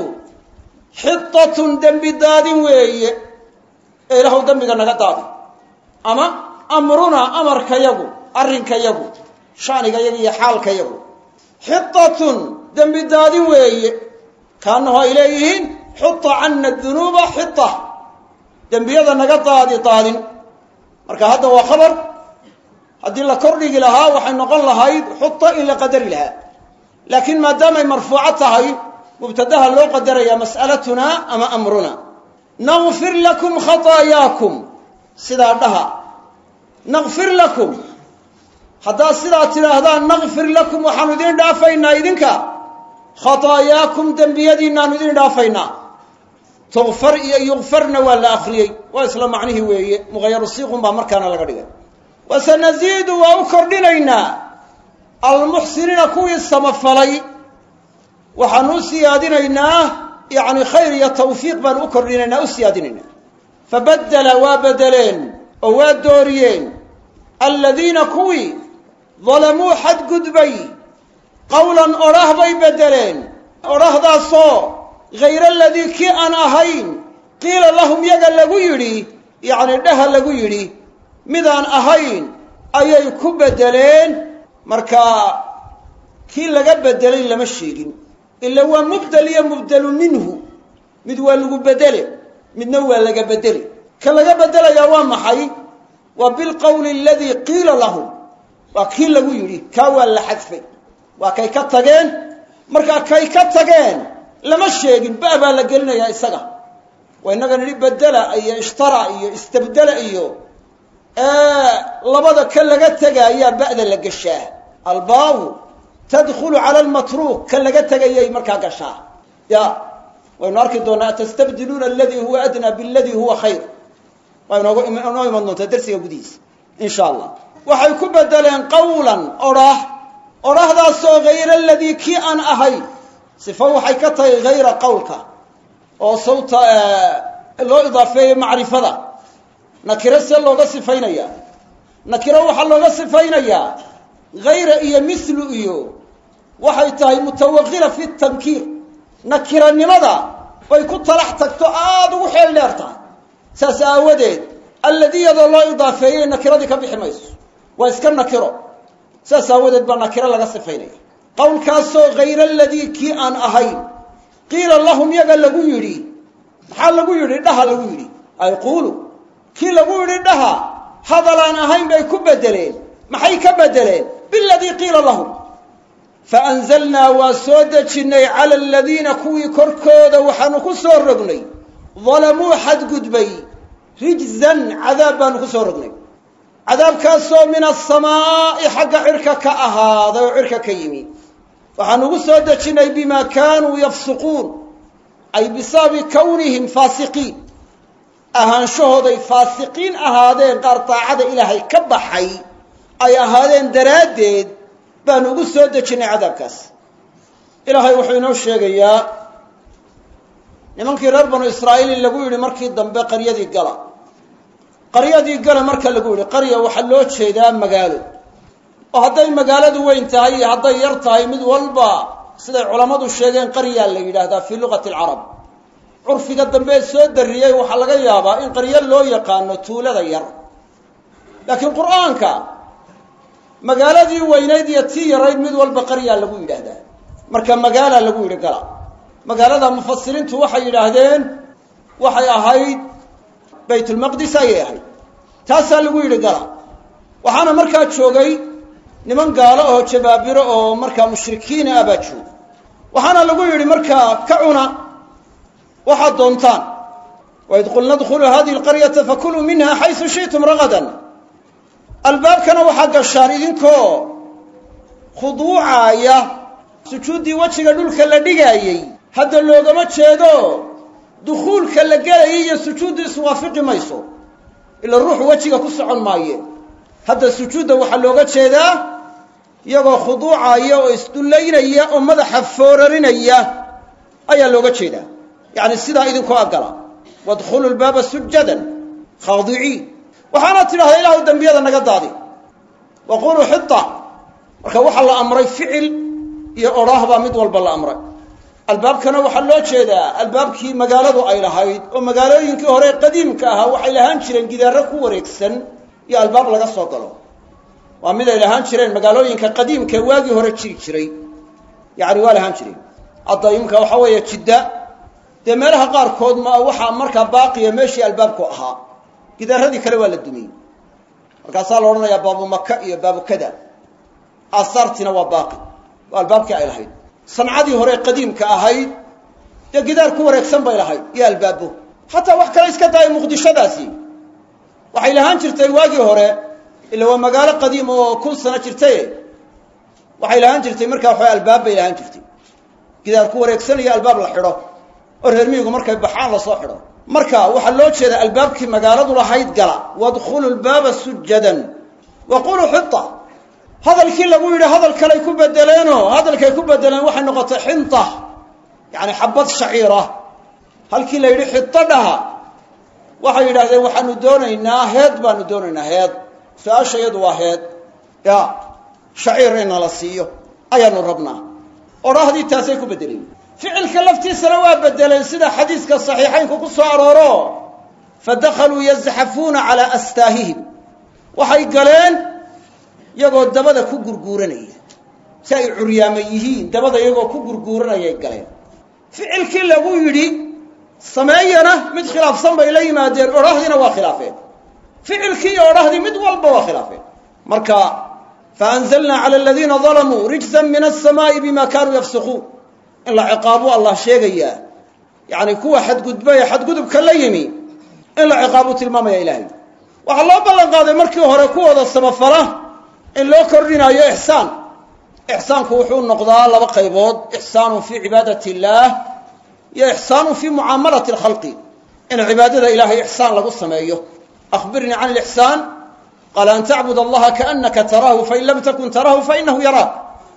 xitatun dembi daadin weeye ee ilaahu dembiga naga daadi ama amrunaa amarkayagu arrinkayagu shanigayagu iyo xaalkayagu xitatun dembi daadin weeye kaanahu ay leeyihiin xuta cana dunuuba xita dembiyada naga daadin marka hadda waa khabar haddii la kordhigi lahaa waxay noqon lahayd xuta in la qadari lahaa laakiin maadaamay marfuuco tahay mubtadaha loo qadaraya mas'alatunaa ama amruna nagfir lakum khataayaakum sidaa dhaha nagfir lakum haddaad sidaa tidhaahdaan nagfir lakum waxaanu idin dhaafaynaa idinka khataayaakum dembiyadiinaanu idin dhaafaynaa tukfar iyo yukfarna waa la akriyey waa isla macnihii weeye muhayaru siiqun baa markaana laga dhigay wasanaziidu waa u kordhinaynaa almuxsiniina kuwii samafalay waxaanu u siyaadinaynaa yacni khayr iyo tawfiiq baanu u kordhinaynaa u siyaadinaynaa fabaddala waa bedeleen oo waa dooriyeen aladiina kuwii dalamuu xadgudbay qawlan odhah bay bedeleen odhahdaasoo hayra aladii kii aan ahayn qiila lahum yaga lagu yidhi yacni dhaha lagu yidhi midaan ahayn ayay ku bedeleen markaa kii laga bedelay lama sheegin ila waa mubdel iyo mubdelu minhu mid waa lagu bedele midna waa laga bedeli ka laga bedelayaa waa maxay waa bilqowli aladii qiila lahum waa kii lagu yidhi kaa waa la xadfay waa kay ka tageen markaa kay ka tageen lama sheegin ba baa la gelinayaa isaga waa innaga nidhi bedela iyo ishtara iyo istabdela iyo labada ka laga tegaayaa ba'da la gashaa albaabu tadkhulu cala almatruuk ka laga tegayay markaa gashaa ya waynu arki doonaa tastabdiluuna aladii huwa adnaa biladii huwa khayr waa inoo iman doontaa darsiga gudihiisa in sha allah waxay ku bedeleen qawlan odhahdaasoo hayra aladii kii aan ahay sifo waxay ka tahay hayra qawlka oo sawta loo idaafeeyey macrifada nakiro see looga sifaynaya nakiro waxaa looga sifaynayaa hayra iyo mithlu iyo waxay tahay mutawaqila fi tankiir nakiranimada bay ku talax tagto aada ugu xeel dheer tahay saas aawadeed alladii yadoo loo idaafeeyey nakiradii ka bixi mayso waa iska nakiro saas aawadeed baa nakiro laga sifaynaya qowlkaasoo hayra aladii kii aan ahayn qiila lahum yaga lagu yidhi maxaa lagu yidhi dhaha lagu yidhi ay quulu kii lagu yidhi dhaha hadalaan ahayn bay ku bedeleen maxay ka bedeleen biladii qiila lahum faanzalnaa waa soo dejinnay cala aladiina kuwii korkooda waxaanu ku soo rognay dalamuu xadgudbay rijzan cadaab baanu ku soo rognay cadaabkaasoo min asamaa'i xagga cirka ka ahaaday oo cirka ka yimi waxaanu ugu soo dejinnay bimaa kaanuu yafsuquun ay bisababi kownihim faasiqiin ahaanshahooday faasiqiin ahaadeen qaar daacada ilaahay ka baxay ay ahaadeen daraaddeed baanu ugu soo dejinnay cadaabkaas ilaahay wuxuu inoo sheegayaa nimankii reer banu israa'iil in lagu yidhi markii dambe qaryadii gala marka lagu yidhi qarya waxaa loo jeedaa magaalo oo hadday magaaladu weyn tahay iyo hadday yar tahay mid walba siday culammadu sheegeen qaryaa la yidhaahdaa fii luqati alcarab curfiga dambe soo darriyey waxaa laga yaabaa in qaryo loo yaqaano tuulada yar laakiin qur'aanka magaaladii weynayd iyo tii yarayd mid walba qaryaa lagu yidhaahdaa marka magaalaa lagu yidhi gala magaalada mufasiriintu waxay yidhaahdeen waxay ahayd baytulmaqdis ayay ahayd taasaa lagu yidhi gala waxaana markaa joogay niman gaalo oo jabaabiro oo markaa mushrikiina ah baa jooga waxaana lagu yidhi markaa ka cuna waxaad doontaan waid qulna dkhuluu hadihi alqaryata fakuluu minha xaysu shi'tum ragadan albaabkana waxaa gashaan idinkoo khuduucaaya sujuuddii wejiga dhulka la dhigaayey hadda loogama jeedo dukhuulka la gelayay iyo sujuuddu iswaafiqi mayso ila ruuxu wejiga ku socon maaye hadda sujuudda waxaa looga jeedaa iyagoo khuduucaya oo isdullaynaya oo madaxa foorarinaya ayaa looga jeedaa yacni sidaa idinkoo agala wadkhulu lbaaba sujadan khaadiciin waxaana tidhahdaa ilaahu dembiyada naga daadi waquluu xita marka waxaa la amray ficil iyo odhaah baa mid walba la amray albaabkana waxaa loo jeedaa albaabkii magaaladu ay lahayd oo magaalooyinkii hore qadiimka ahaa waxay lahaan jireen gidaaro ku wareegsan iyo albaab laga soo galo waa mid ay lahaan jireen magaalooyinka qadiimka waagii hore jiri jiray yacni waa lahaan jireen hadda imka waxaa weeye jidda dee meelaha qaarkood ma waxaa markaa baaqiya meeshii albaabku ahaa gidaaradii kale waa la dumiyey markaasaa la odhanayaa baabu maka iyo baabu kada aasaartiina waa baaqi waa albaabkii ay lahayd sancadii hore qadiimka ahayd dee gidaar ku wareegsan bay lahayd iyo albaabo xataa wax kale iska daaya muqdishadaasi waxay lahaan jirtay waagii hore ila waa magaalo qadiim oo 1000 sano jirtay waxay lahaan jirtay markaa waxa albaab bay lahaan jirtay gidaar ku wareegsan iyo albaab la xidho oo reer miyigu markay baxaan la soo xidho marka waxaa loo jeedaa albaabkii magaaladu lahayd gala wadkhulu lbaaba sujadan waquluu xita hadalkii lagu yidhi hadal kaley ku bedeleenoo hadalkay ku bedeleen waxay noqotay xinta yacni xabad shaciira halkii la yidhi xito dhaha waxay yidhahdeen waxaanu doonaynaa heed baanu doonaynaa heed su-aasha iyadu waa heed ya shaciir ina la siiyo ayaanu rabnaa odhahdii taasay ku bedeleen ficilka laftiisana waa bedeleen sida xadiiska saxiixaynku ku soo arooro fadakhaluu yazxafuuna calaa astaahihim waxay galeen iyagoo dabada ku gurguuranaya si ay curyaama yihiin dabada iyagoo ku gurguuranayay galeen ficilkii lagu yidhi sameeyana mid khilaafsan bay la yimaadeen odhahdiina waa khilaafeen ficilkii iyo odhahdii mid walba waa khilaafeen marka faanzalnaa cala aladiina dalamuu rijzan min alsamaa'i bima kaanuu yafsuquun in la ciqaabo allah sheegayaa yacni kuwa xadgudba ee xadgudubka la yimi in la ciqaabuu tilmaamaya ilaahay waxaa loo ballan qaaday markii hore kuwooda samafala in loo kordhinaayo ixsaan ixsaanku wuxuu noqdaa laba qaybood ixsaanun fii cibaadati illaah iyo ixsaanun fii mucaamalati alkhalqi in cibaadada ilaahay ixsaan lagu sameeyo akhbirnii can alixsaan qaala an tacbud allaha kaannaka taraahu fain lam takun taraahu fainahu yaraak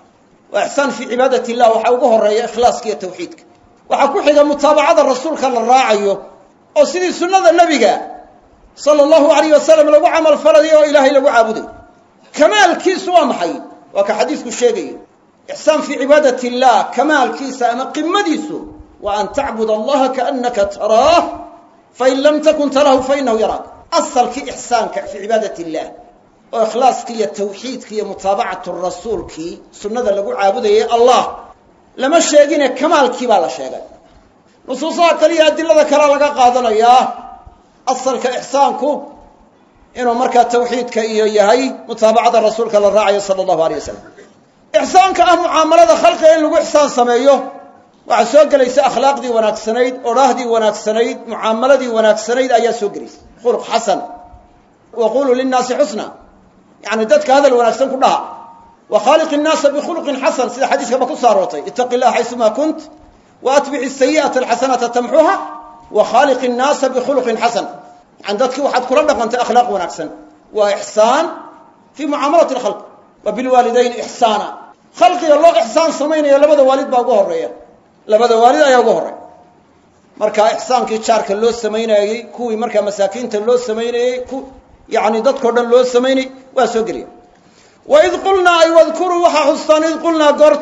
waa ixsaan fii cibaadati illah waxaa ugu horeeya ikhlaaska iyo tawxiidka waxaa ku xiga mutaabacada rasuulka la raacayo oo sidii sunnada nebiga sala allahu alayh wasalam lagu camal falayo oo ilaahay lagu caabuday kamaalkiisu waa maxay waa ka xadiisku sheegayo ixsaan fii cibaadati illah kamaalkiisa ama qimadiisu waa an tacbud allaha kaannaka taraah fain lam takun taraahu fainahu yaraak asalkii ihsaanka fi cibaadati illah oo ikhlaaskii iyo tawxiidkii iyo mutaabacatu rasuulkii sunnada lagu caabudayay allah lama sheegin kamaalkii baa la sheegay nusuusaha kaliya adilada kala laga qaadanayaa asalka ihsaanku inuu markaa tawxiidka iyo yahay mutaabacada rasuulka la raacayo sallallahu alayhi wasallam ihsaanka muaamalada khalqiga in lagu ihsaan sameeyo waxa soo galaysa akhlaaqdii wanaagsanayd oraahdii wanaagsanayd muaamaladii wanaagsanayd ayaa soo galaysa khuluq hasan wa qulu lin nas husna yani dadka hadal wanaagsan ku dhaha wa khaliq an-nas bi khuluqin hasan sida xadiiska ba ku saarotay ittaqillaha haythuma kunt wa atbi' as-sayyi'ata al-hasanata tamhuha wa khaliq an-nas bi khuluqin hasan عندك واحد كل دقنت أخلاق ونكسن وإحسان في معاملة الخلق وبالوالدين إحسانا خلقي الله إحسان سمينا يا لبدا والد باقوه الرئي لبدا والد أيقوه الرئي مركا إحسان كي تشارك اللو سمينا كوي مركا مساكين تلو سمينا يعني ضد كردن اللو سمينا واسوقري وإذ قلنا أي واذكروا وحا حسان إذ قلنا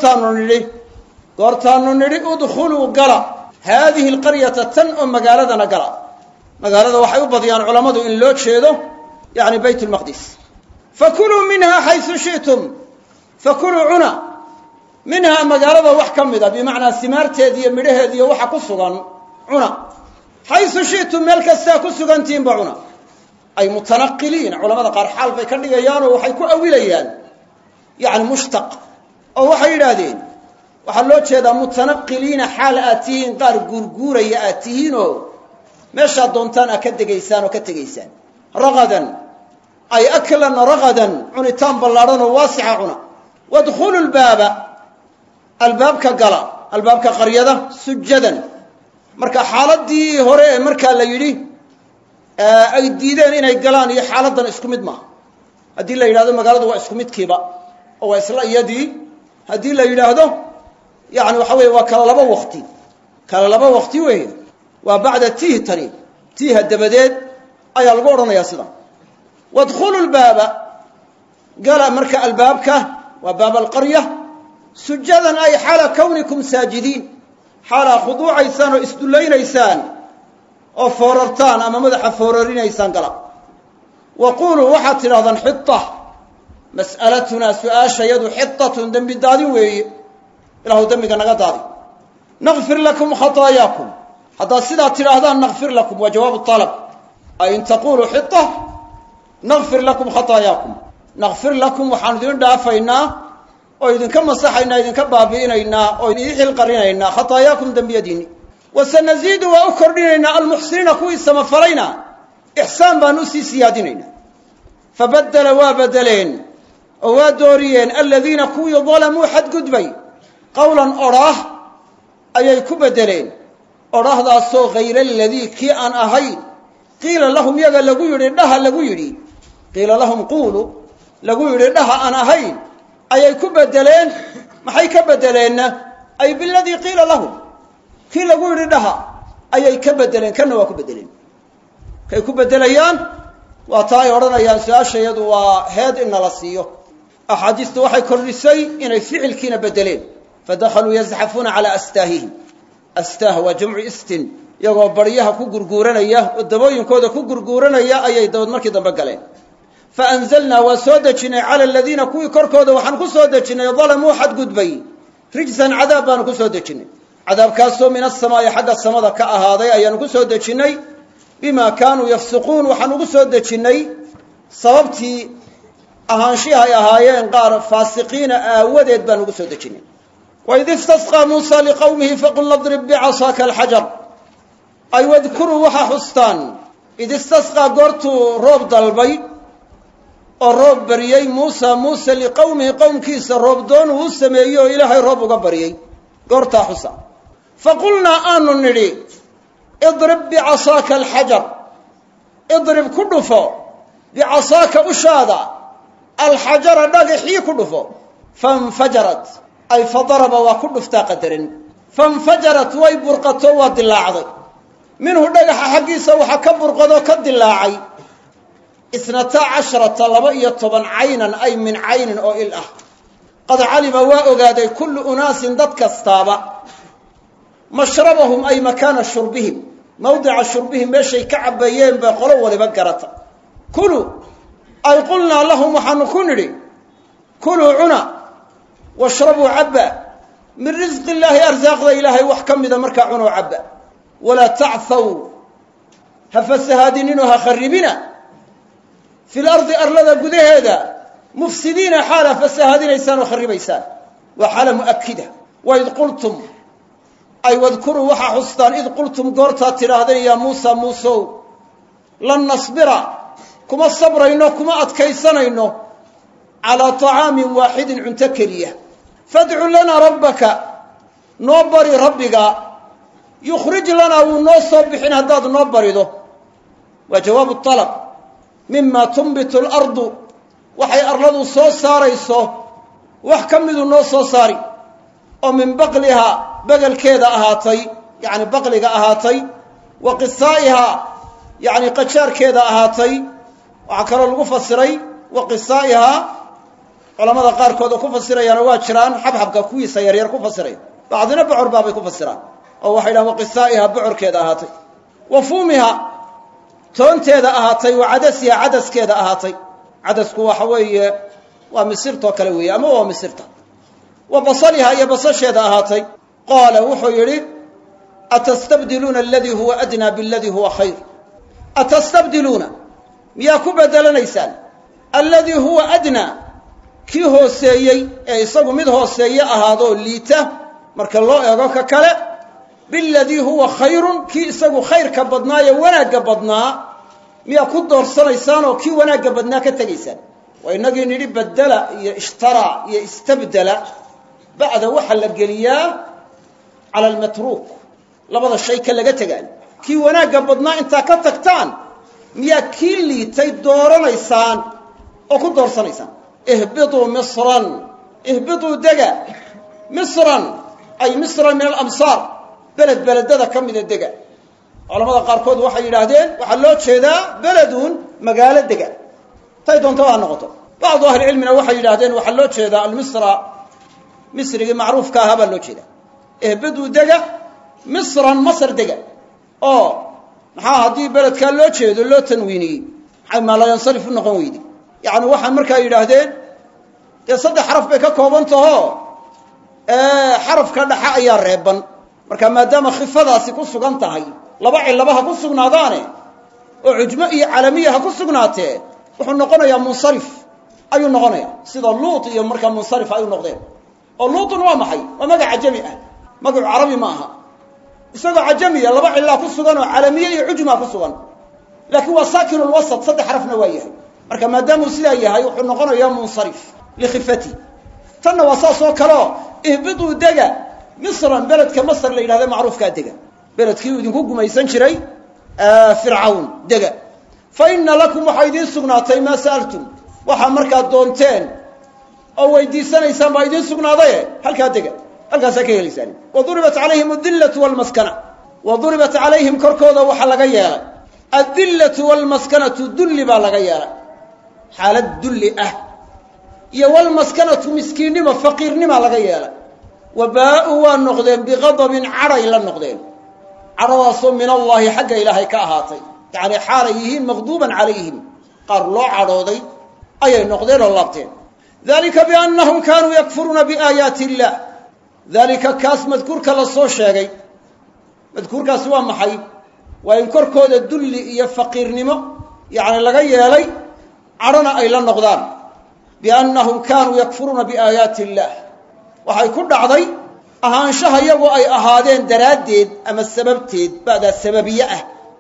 قرتان نري ادخلوا قلا هذه القرية تنأم مقالدنا قلا magaalada waxay u badiyaan culimadu in loo jeedo yaani baytul maqdis fakulu minha haythu shi'tum fakulu una minha magaalada wax kamida bi macna simaarteed iyo midhaheed iyo waxa ku sugan una haythu shi'tum meel kasta ku sugantiin ba una ay mutanaqiliin culimada qaar xaal bay ka dhigayaan oo waxay ku awilayaan yaani mushtaq oo waxay yiraahdeen waxa loo jeedaa mutanaqiliin xaal aatiin qaar gurguuraya aatiino meesha doontaan ka degaysaan oo ka tegaysaan raqadan ay aklan raqadan cunitaan ballaaran oo waasica cuna wadkhulu albaabka gala albaabka qaryada sujadan marka xaaladii hore marka la yiri ay diideen inay galaan iyo xaaladan isku mid ma hadii la yiraahdo magaaladu waa isku midkiiba oo waa isla iyadii hadii la yiraahdo yaani waxa weey waa kala laba waqti weey وبعد تيه الدبديد أي الغورنا يا سلام وادخلوا الباب قال مركا البابك وباب القرية سجدا أي حال كونكم ساجدين حال خضوع إيسان واستلين إيسان وفوررتان أما مدح فوررين إيسان قال وقولوا وحط هذا حطة مسألتنا سؤال يد حطة دم بالدادي وي له دمك نغدادي نغفر لكم خطاياكم هذا سيدا تراهدان نغفر لكم وجواب الطلب أي إن تقولوا حطة نغفر لكم خطاياكم نغفر لكم وحاندين دافينا وإذن كما صحينا إذن كبابينا وإذن يحل قرينا خطاياكم دم بيديني وسنزيد وأكرنا المحسنين كوي سمفرينا إحسان بانوسي سيادين فبدل وابدلين وادوريين الذين كوي ظلموا حد قدبي قولا أراه أي كبدلين أراه سو غير الذي كي أن أهي قيل لهم يغا لغو يري دها لغو يري قيل لهم قولوا لغو يري دها أنا أهي أي كبدلين ما حي كبدلين أي بالذي قيل لهم كي لغو يري دها أي كبدلين كانوا كبدلين كي كبدليان وطاي ورنيان ساشيد وهاد إن لسيو أحاديث وحي كرسي إن فعل كينا بدلين فدخلوا يزحفون على أستاههم أستاه وجمع استن يغو بريها كو غرغورنيا ودبوينكودا كو غرغورنيا ayay dawad markii dambe galeen فانزلنا وسودجنا على الذين كوي كركودا waxaan ku soo dejinay dhalamu xad gudbay rijsan cadaabaan ku soo dejinay cadaabkaasoo min as-samaa'i xagga samada ka ahaaday ayaan ku soo dejinay bima kaanu yafsuqun waxaan ugu soo dejinay sababtii ahaanshiha ay ahaayeen qaar faasiqiina aawadeed baan ugu soo dejinay وإذ استسقى موسى لقومه فقل اضرب بعصاك الحجر أي واذكروا وحا حستان إذ استسقى قرتوا روب دالبي الروب بريي موسى لقومه قوم كيس الروب دون وسمييه إلهي روب قبريي قرتا حسا فقلنا آنو نري اضرب بعصاك الحجر اضرب كدفو بعصاك أشادا الحجر نقحي كدفو فانفجرت أي فضرب وكل فتاة قدر فانفجرت ويبرقته ودلاعضي منه دقح حقيسة وحكبر قدو كدلاعي 12 طلبية طبعا عينا أي من عين أو إله قد علم وأقادي كل أناس ضدك استابا مشربهم أي مكان شربهم موضع شربهم بشي كعب بيين بقلو ولبقرته kuluu ay qulnaa lahum waxaanu ku nidhi kuluu cuna washrabuu cabba min risqi illaahi arsaaqda ilaahay wax ka mida markaa cunoo cabba walaa tacthaw ha fasahaadininoo ha kharribina fi lardi arlada gudaheeda mufsidiina xaala fasahaadinaysaan oo kharribaysaan waa xaala mu'akida waid qultum ay wadkuruu waxaa xustaan id qultum goortaad tidhaahdeen yaa muusa muusow lan nasbira kuma sabrayno kuma adkaysanayno calaa طacaamin waaxidin cunto keliya fadcu lanaa rabbaka noo bari rabbiga yukhrij lanaa wuu noo soo bixin haddaad noo barido waa jawaabu طalab mima tunbitu اlardu waxay arladu soo saarayso wax ka miduu noo soo saari oo min baqlihaa begelkeeda ahaatay yani baqliga ahaatay wa qisaa'ihaa yani qajaarkeeda ahaatay waxaa kaloo lagu fasiray wa qisaa'ihaa culamada qaarkood oo ku fasirayaana waa jiraan xabxabka kuwiisa yaryar ku fasiraya bacdina bocor baabay ku fasiraan oo waxay dhahan wa qisaa'ihaa bocorkeeda ahaatay wa fuumiha toonteeda ahaatay wa cadasiha cadaskeeda ahaatay cadasku waxa weeye waa misirtoo kale weeye ama waa misirta wa basaliha iyo basasheeda ahaatay qaala wuxuu yidhi atastabdiluuna aladii huwa adnaa biladii huwa khayr atastabdiluuna miyaa ku bedelanaysaan alladii huwa adnaa kii hooseeyey ee isagu mid hooseeye ahaadoo liita marka loo eego ka kale biladii huwa khayrun kii isagu khayrka badnaa ee wanaagga badnaa miyaa ku doorsanaysaan oo kii wanaagga badnaa ka tegaysaan waa inagii nidhi badela iyo ishtaraa iyo istabdela bacda waxaa la geliyaa cala almatruuk labada shay ka laga tegaan kii wanaagga badnaa intaa ka tagtaan miyaa kii liitay dooranaysaan oo ku doorsanaysaan ihbituu misran ihbituu dega misran ay misran min alamsaar beledada ka mida dega culamada qaarkood waxay yidhaahdeen waxaa loo jeedaa beledun magaalo dega tay doontaba ha noqoto bacdu ahlicilmina waxay yidhahdeen waxaa loo jeedaa almisra misrigii macruufka ahaa baa loo jeedaa ihbituu dega misran masr dega oo maxaa haddii beledkaa loo jeedo loo tanwiiniyey maxay maa laa yansarif u noqon weyday yacni waxay markaa yidhaahdeen dee 3 xaraf bay ka kooban taho xarafka dhexe ayaa reeban marka maadaama khifadaasi ku sugan tahay laba cilaba ha ku sugnaadaane oo cujmo iyo calamiya ha ku sugnaatee wuxuu noqonayaa munsarif ayuu noqonayaa sida luut iyo markaa munsarif ay u noqdeen oo luutun waa maxay waa magac cajami ah magacu carabi ma aha isagoo cajamiya laba cilaa ku sugan oo calamiye iyo cujma ku sugan laakiin waa saakinul wasat 3 xarafna waa yahay marka maadaama sidaa yahay wuxuu noqonayaa munsarif likhifati tanna waa saas oo kale ihbidu dega misran beledka masr la yiraahdo macruufka dega beledkii uu idinku gumaysan jiray fircawn dega fa inna lakum waxaydin sugnaatay ma sa'altum waxa markaa doonteen oo weydiisanaysaan baa idin sugnaaday halka dega halkaas ka helisan waduribat calayhim adillatu walmaskana waduribat calayhim korkooda waxa laga yeelay adillatu walmaskanatu dulli baa laga yeelay xaalad dulli ah iyo walmaskanatu miskiinnimo faqiirnimo laga yeelay wabaa'u waa noqdeen biqadabin caray la noqdeen caradaasoo min allahi xagga ilaahay ka ahaatay yacni xaalay yihiin maqduuban calayhim qaar loo cadhooday ayay noqdeen oo laabteen dalika biannahum kaanuu yakfuruuna biaayaati illah dalika kaas madkuurka la soo sheegay madkuurkaasi waa maxay waa in korkooda dulli iyo faqiirnimo yacni laga yeelay cadhona ay la noqdaan biannahum kaanuu yakfuruuna biaayaati illah waxay ku dhacday ahaanshaha iyagoo ay ahaadeen daraaddeed ama sababteed ba'daa sababiye ah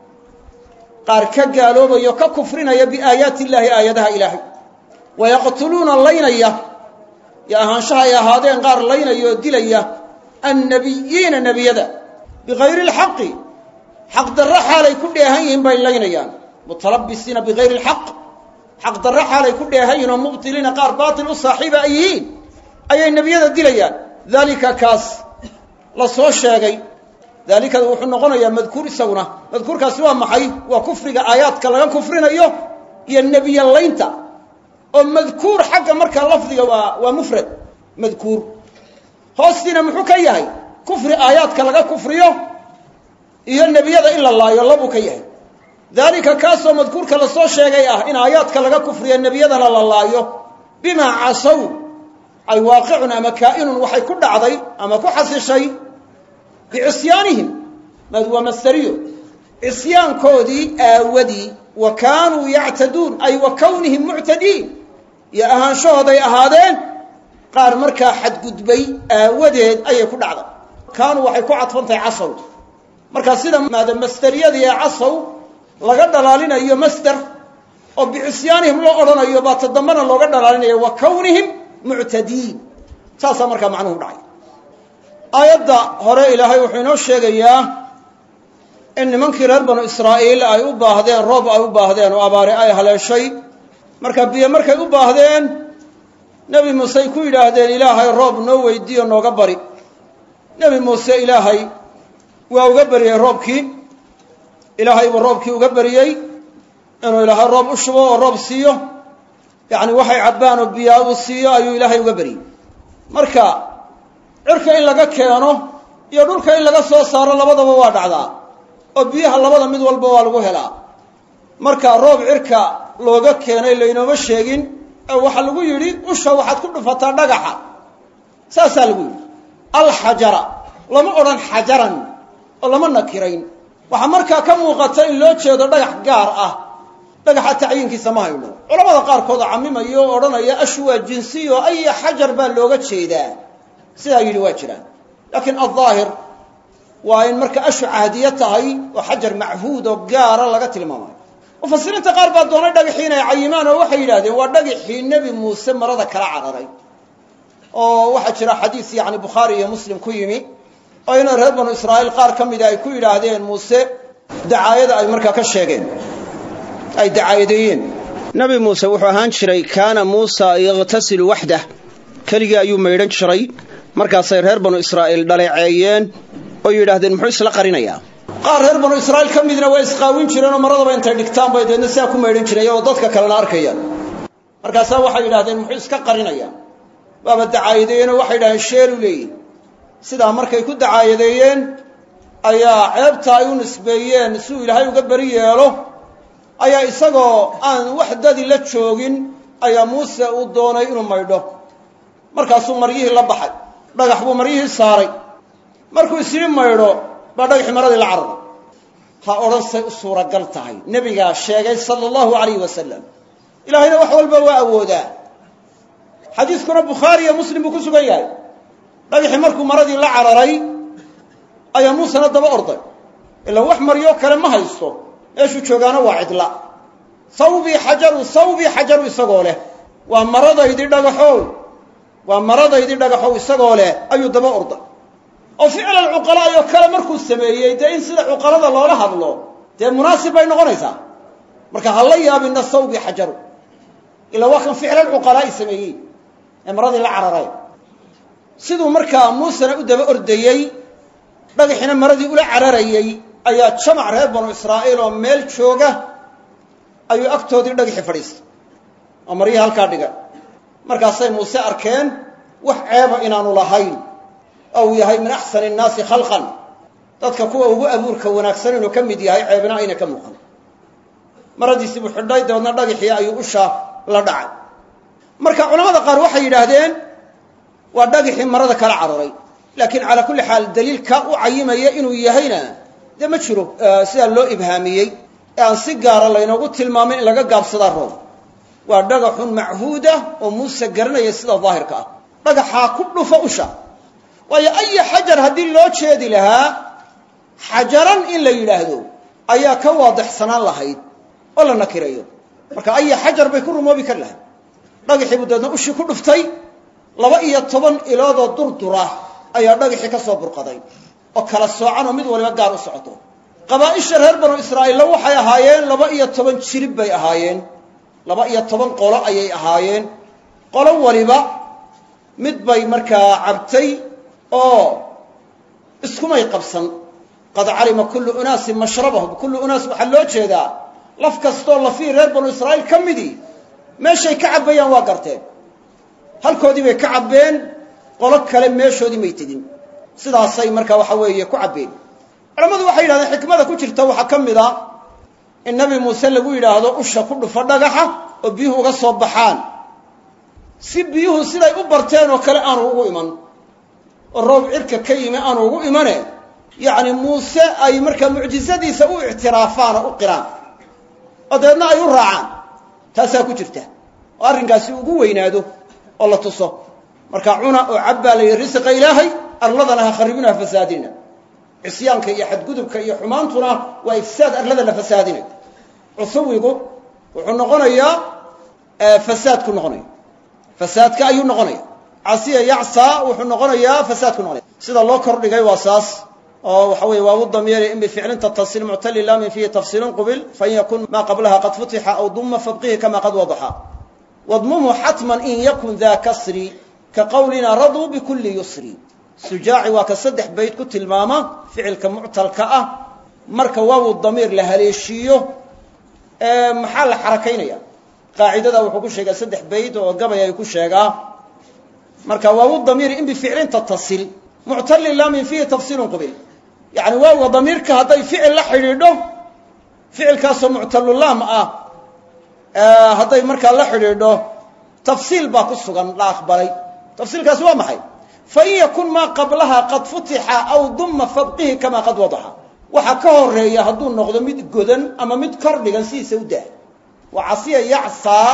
qaar ka gaaloobayo ka kufrinaya biaayaati illaahi aayadaha ilaahay wayaqtuluuna laynaya yo ahaanshaha ay ahaadeen qaar laynaya oo dilaya annabiyiina nebiyada bikayri alxaqi xaq darro xaalay ku dheehan yihiin bay laynayaan mutalabisiina bikayri alxaq xaq darro xaalay ku dheehan yihin oo mubtiliina qaar baatil u saaxiiba ay yihiin ayay nebiyada dilayaan dalika kaas la soo sheegay dalikada wuxuu noqonayaa madkuur isaguna madkuurkaasi waa maxay waa kufriga aayaadka laga kufrinayo iyo nebiyalaynta oo madkuur xagga marka lafdiga waa mufrad madkuur hoostiina muxuu ka yahay kufri aayaadka laga kufriyo iyo nebiyada in la laayo labuu ka yahay daalika kaasoo madkuurka la soo sheegay ah in aayaadka laga kufriya nebiyadana la laayo bimaa casaw ay waaqicun ama kaa'inun waxay ku dhacday ama ku xasishay bicisyaanihim mad waa masdariyo cisyaankoodii aawadii wa kaanuu yactaduun ay wa kownihim muctadiin iyo ahaanshahooday ahaadeen qaar markaa xadgudbay aawadeed ayay ku dhacday kaanuu waxay ku cadfantahay casaw markaa sida maada masderiyadii ee casaw laga dhalaalinayo masder oo bicisyaanihim loo odhanayo baa tadambana looga dhalaalinayo wa kownihim muctadiin saasaa markaa macnuhu dhacay aayadda hore ilaahay wuxuu inoo sheegayaa in nimankii reer banu israa'iil ay u baahdeen roob ay u baahdeen oo abaari ay haleeshay markaa biyo markay u baahdeen nebi muuse ay ku yidhaahdeen ilaahay roob noo weydiiyo nooga bari nebi muuse ilaahay waa uga bariyey roobkii ilaahay buu roobkii uga bariyey inuu ilaahay roob u shubo oo roob siiyo yacni waxay cabbaan oo biyaa uu siiyo ayuu ilaahay uga bariyey marka cirka in laga keeno iyo dhulka in laga soo saaro labadaba waa dhacdaa oo biyaha labada mid walba waa lagu helaa marka roob cirka looga keenay laynooma sheegin ee waxaa lagu yidhi usha waxaad ku dhufataa dhagaxa saasaa lagu yidhi alxajara lama odhan xajaran oo lama nakirayn waxaa markaa ka muuqata in loo jeedo dhagax gaar ah dhagaxa tacyiinkiisa ma hayno culamada qaarkood oo camimaya oo odhanaya ashu waa jinsiy oo aya xajar baa looga jeedaa sidaa yidhi waa jiraan laakiin aldaahir waa in marka ashu cahdiye tahay oo xajar machuud oo gaara laga tilmaamayo mufasiriinta qaar baa doonay dhagaxii inay cayimaan oo waxay yidhahdeen waa dhagaxii nebi muuse marada kala cararay oo waxaa jira xadiis yacni bukhaari iyo muslim ku yimi oo ina reer banu israa'iil qaar ka mida ay ku yidhaahdeen muuse dacaayada ay markaa ka sheegeen ay dacaayadeeyeen nebi muuse wuxuu ahaan jiray kaana muusa yakhtasilu waxdah keligii ayuu maydhan jiray markaasay reer banu israa'iil dhaleeceeyeen oo yidhaahdeen muxuu isla qarinayaa qaar reer banu israa'iil ka midna waa isqaawin jireen oo maradaba intay dhigtaan bay deedna sidaa ku maydhan jireen oo dadka kalena arkayaan markaasaa waxay yidhahdeen muxuu iska qarinayaa waaba dacaayadeeyeen oo waxay yidhahdeen sheelu leeyihin sidaa markay ku dacaayadeeyeen ayaa ceebta ay u nisbeeyeen si uu ilaahay uga beri yeelo ayaa isagoo aan wax dadi la joogin ayaa muuse uu doonay inuu maydho markaasuu maryihii la baxay dhagax buu maryihii saaray markuu isii maydho baa dhagaxii maradii la cararay ha odhan say u suuragal tahay nebigaa sheegay sala allahu calayhi wasalam ilaahayna wax walba waa awoodaa xadiiskuna bukhaari iyo muslim buu ku sugan yahay dhagaxii markuu maradii la cararay ayaa muusena daba orday ilaa wax maryo kale ma haysto meeshuu joogaana waa cidla sawbii xajaru isagoo leh waa maradaydii dhagaxow isagoo leh ayuu daba orday oo ficil alcuqalaa oo kale markuu sameeyey dee in sida cuqalada loola hadlo dee munaasib bay noqonaysaa marka ha la yaabina sawbii xajaru ilaa waa kan ficil alcuqalaa'i sameeyey ee maradii la cararay siduu markaa muusena u daba ordayey dhagaxina maradii ula cararayey ayaa jamac reer banu israa'iil oo meel jooga ayuu agtoodii dhagaxii fadhiistay oo maryihii halkaa dhiga markaasay muuse arkeen wax ceeba inaanu lahayn oo uu yahay min axsani innaasi khalqan dadka kuwa ugu abuurka wanaagsan inuu ka mid yahay ceebna ayna ka muuqan maradiisii buu xidhay dabeedna dhagaxii ayuu usha la dhacay marka culamada qaar waxay yidhaahdeen waa dhagaxii marada kala cararay laakiin calaa kulli xaal daliilka u cayimaya inuu yahayna dee ma jiro sidaa loo ibhaamiyey ee aan si gaara laynoogu tilmaamay in laga gaabsadaa roob waa dhagaxun machuuda oo muuse garanaya sida daahirka ah dhagaxaa ku dhufa usha waayo aya xajar haddii loo jeedi lahaa xajaran in la yidhaahdo ayaa ka waadixsanaan lahayd oo la nakirayo marka aya xajar bay ku rumoobi kar lahayd dhagaxii buu deedna ushii ku dhuftay 12 iloodoo durdura ayaa dhagaxii ka soo burqaday oo kala soocan oo mid waliba gaar u socoto qabaa'isha reer banu israa'iil waxay ahaayeen 12 jirib bay ahaayeen 12 qolo ayay ahaayeen qolo waliba mid bay markaa cabtay oo iskumay qabsan qad calima kullu unaasin mashrabahum kullu unaas waxaa loo jeedaa laf kastoo lafii reer banu israa'iil ka midii meeshay ka cabbayaan waa garteen halkoodii bay ka cabbeen qolo kale meeshoodii may tegin sidaasay markaa waxa weeye ku cabbeen culammadu waxay yidhahdeen xikmada ku jirta waxaa ka mid a in nabi muuse lagu yidhaahdo usha ku dhufo dhagaxa oo biyuhu uga soo baxaan si biyuhu siday u barteen oo kale aanu ugu iman oo roob cirka ka yimi aanu ugu imane yacni muuse ay markaa mucjizadiisa u ictiraafaan oo u qiraan oo dabeedna ay u raacaan taasaa ku jirta oo arrinkaasi ugu weynaado oo la tuso marka cuna oo cabbaa la yidhi risiqa ilaahay arladana ha kharibina ha fasaadina cisyaanka iyo xadgudubka iyo xumaantuna waa ifsaad arladana fasaadinay cusuwigu wuxuu noqonayaa fasaadku noqonaya fasaadka ayuu noqonaya casiya yacsaa wuxuu noqonayaa fasaadku noqonaya sida loo kordhigay waa saas oo waxa weeye waawu damiiri in bificlin tattasil muctali laamin fiihi tafsiilun qubil fain yakun maa qablaha qad futixa aw duma fabqihi kama qad wadaxa wadmumhu xatman in yakun daa kasri ka qawlina raduu bikulli yusri sujaaci waa ka 3 bayd ku tilmaama ficilka muctalka ah marka waawu damiir la haleeshiiyo maxaa la xarakaynaya qaacidada wuxuu ku sheegaa 3 bayd oo gabay ay ku sheegaa marka waawu damiir in bificlin tattasil muctali laamin fiihi tafsiilun qubil yani waawga damiirka hadday ficil la xidhiidho ficilkaasoo muctalulaam ah hadday markaa la xidhiidho tafsiil baa ku sugan la aqbalay tafsiilkaasi waa maxay fain yakun maa qablaha qad futixa aw duma fabqihi kama qad wadaxa waxa ka horeeya hadduu noqdo mid godan ama mid kor dhigan sidiisa u daa waa casiya yacsaa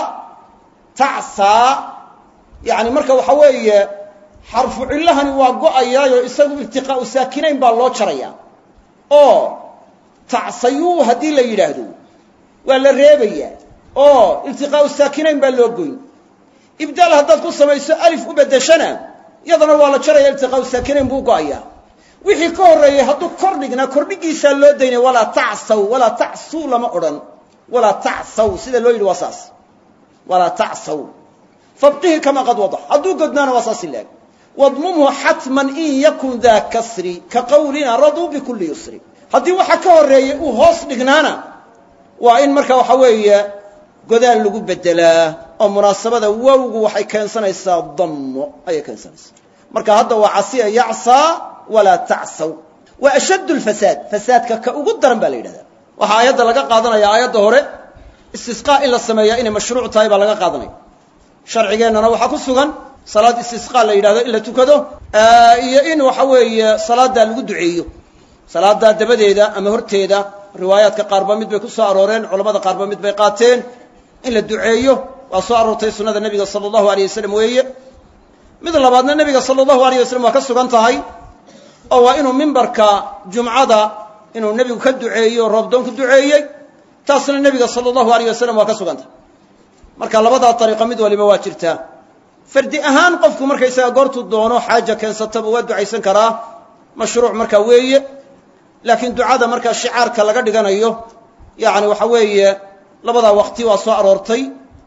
tacsaa yani marka waxa weeye xarfu cillahani waa go-ayaayo isagu iltiqaa'u saakinayn baa loo jarayaa oo tacsayuu haddii la yidhaahdo waa la reebayaa oo iltiqaa'u saakinayn baa loo goyn ibdaal haddaad ku samayso alif u beddeshana iyadana waa la jaraya iltiqaa'u saakinayn buu go-ayaa wixii ka horreeyey hadduu kor dhignaa kordhigiisaa loo daynay walaa tacsuu lama odhan walaa tacsaw sida loo yidhi waa saas walaa tacsaw fabqihi kama qad wadax hadduu godnaana waa saas ilaag wadmumhu xatman in yakun daa kasri ka qawlina raduu bikulli yusri haddii waxa ka horreeyey uu hoos dhignaana waa in marka waxa weeye godaal lagu bedelaa oo munaasabada wowgu waxay keensanaysaa dammo ayay keensanaysaa marka hadda waa casiya yacsaa walaa tacsaw wa ashaddu lfasaad fasaadka ka ugu daran baa la yidhahdaa waxaa aayadda laga qaadanaya aayadda hore istisqaa in la sameeyaa inay mashruuc tahay baa laga qaadanaya sharcigeennana waxaa ku sugan salaad istisqaa la yidhahdo in la tukado iyo in waxa weeye salaaddaa lagu duceeyo salaaddaa dabadeeda ama horteeda riwaayaadka qaarba mid bay ku soo arooreen culamada qaarba mid bay qaateen in la duceeyo waa soo aroortay sunnada nebiga sala allahu alayh wasalam weeye mid labaadna nebiga sala allahu alayh wasalam waa ka sugan tahay oo waa inuu mimbarka jumcada inuu nebigu ka duceeyo roobdoon ku duceeyey taasna nebiga sala allahu alayh wasalam waa ka sugan tahay marka labadaa dariiqa mid waliba waa jirtaa fardi ahaan qofku markaysaga goortuu doono xaaja keensataba waa ducaysan karaa mashruuc markaa weeye laakiin ducada markaa shicaarka laga dhiganayo yacni waxa weeye labadaa waqti waa soo aroortay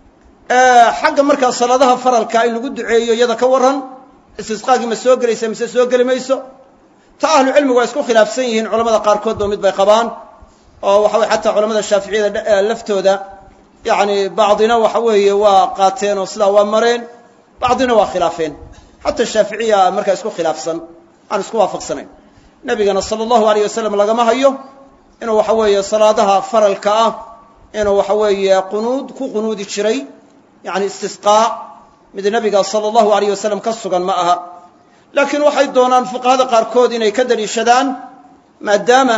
xagga markaa salaadaha faralka in lagu duceeyo iyada ka warran istisqaagii ma soo gelaysa mise soo geli mayso ta ahlu cilmigu waa isku khilaafsan yihiin culamada qaarkoodba mid bay qabaan oo waxa weye xataa culamada shaaficiyada laftooda yacni bacdina waxa weeye waa qaateen oo sidaa waa mareen bacdina waa khilaafeen xataa shaaficiya markaa isku khilaafsan aan isku waafaqsanayn nebigana sala allahu alayh wasalam lagama hayo inuu waxa weeye salaadaha faralka ah inuu waxa weeye qunuud ku qunuudi jiray yacni istisqaa mid nebiga sala allahu alayh wasalam ka sugan ma aha laakiin waxay doonaan fuqahada qaarkood inay ka daliishadaan maadaama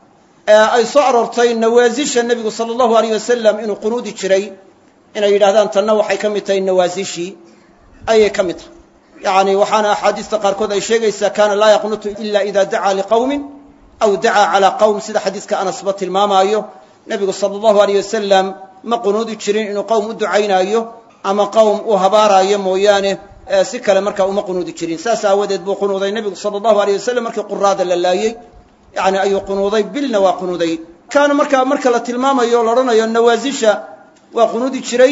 ay soo aroortay nawaasisha nebigu sala allahu alayh wasalam inuu qunuudi jiray inay yidhahdaan tanna waxay ka mid tahay nawaasishii ayay ka mid tahay yacni waxaana axaadiista qaarkood ay sheegaysaa kaana laa yaqnutu ila ida dacaa liqowmin aw dacaa calaa qowm sida xadiiska anasba tilmaamaayo nebigu sala allahu alayh wasalam ma qunuudi jirin inuu qowm u ducaynaayo ama qowm uu habaaraayo mooyaane si kale markaa uma qunuudi jirin saas aawadeed buu qunuuday nebigu sala allahu alayh wasalam markii quraada la laayey yani ayuu qunuuday bilna waa qunuuday kaana marka la tilmaamayo o la odhanayo nawaasisha waa qunuudi jiray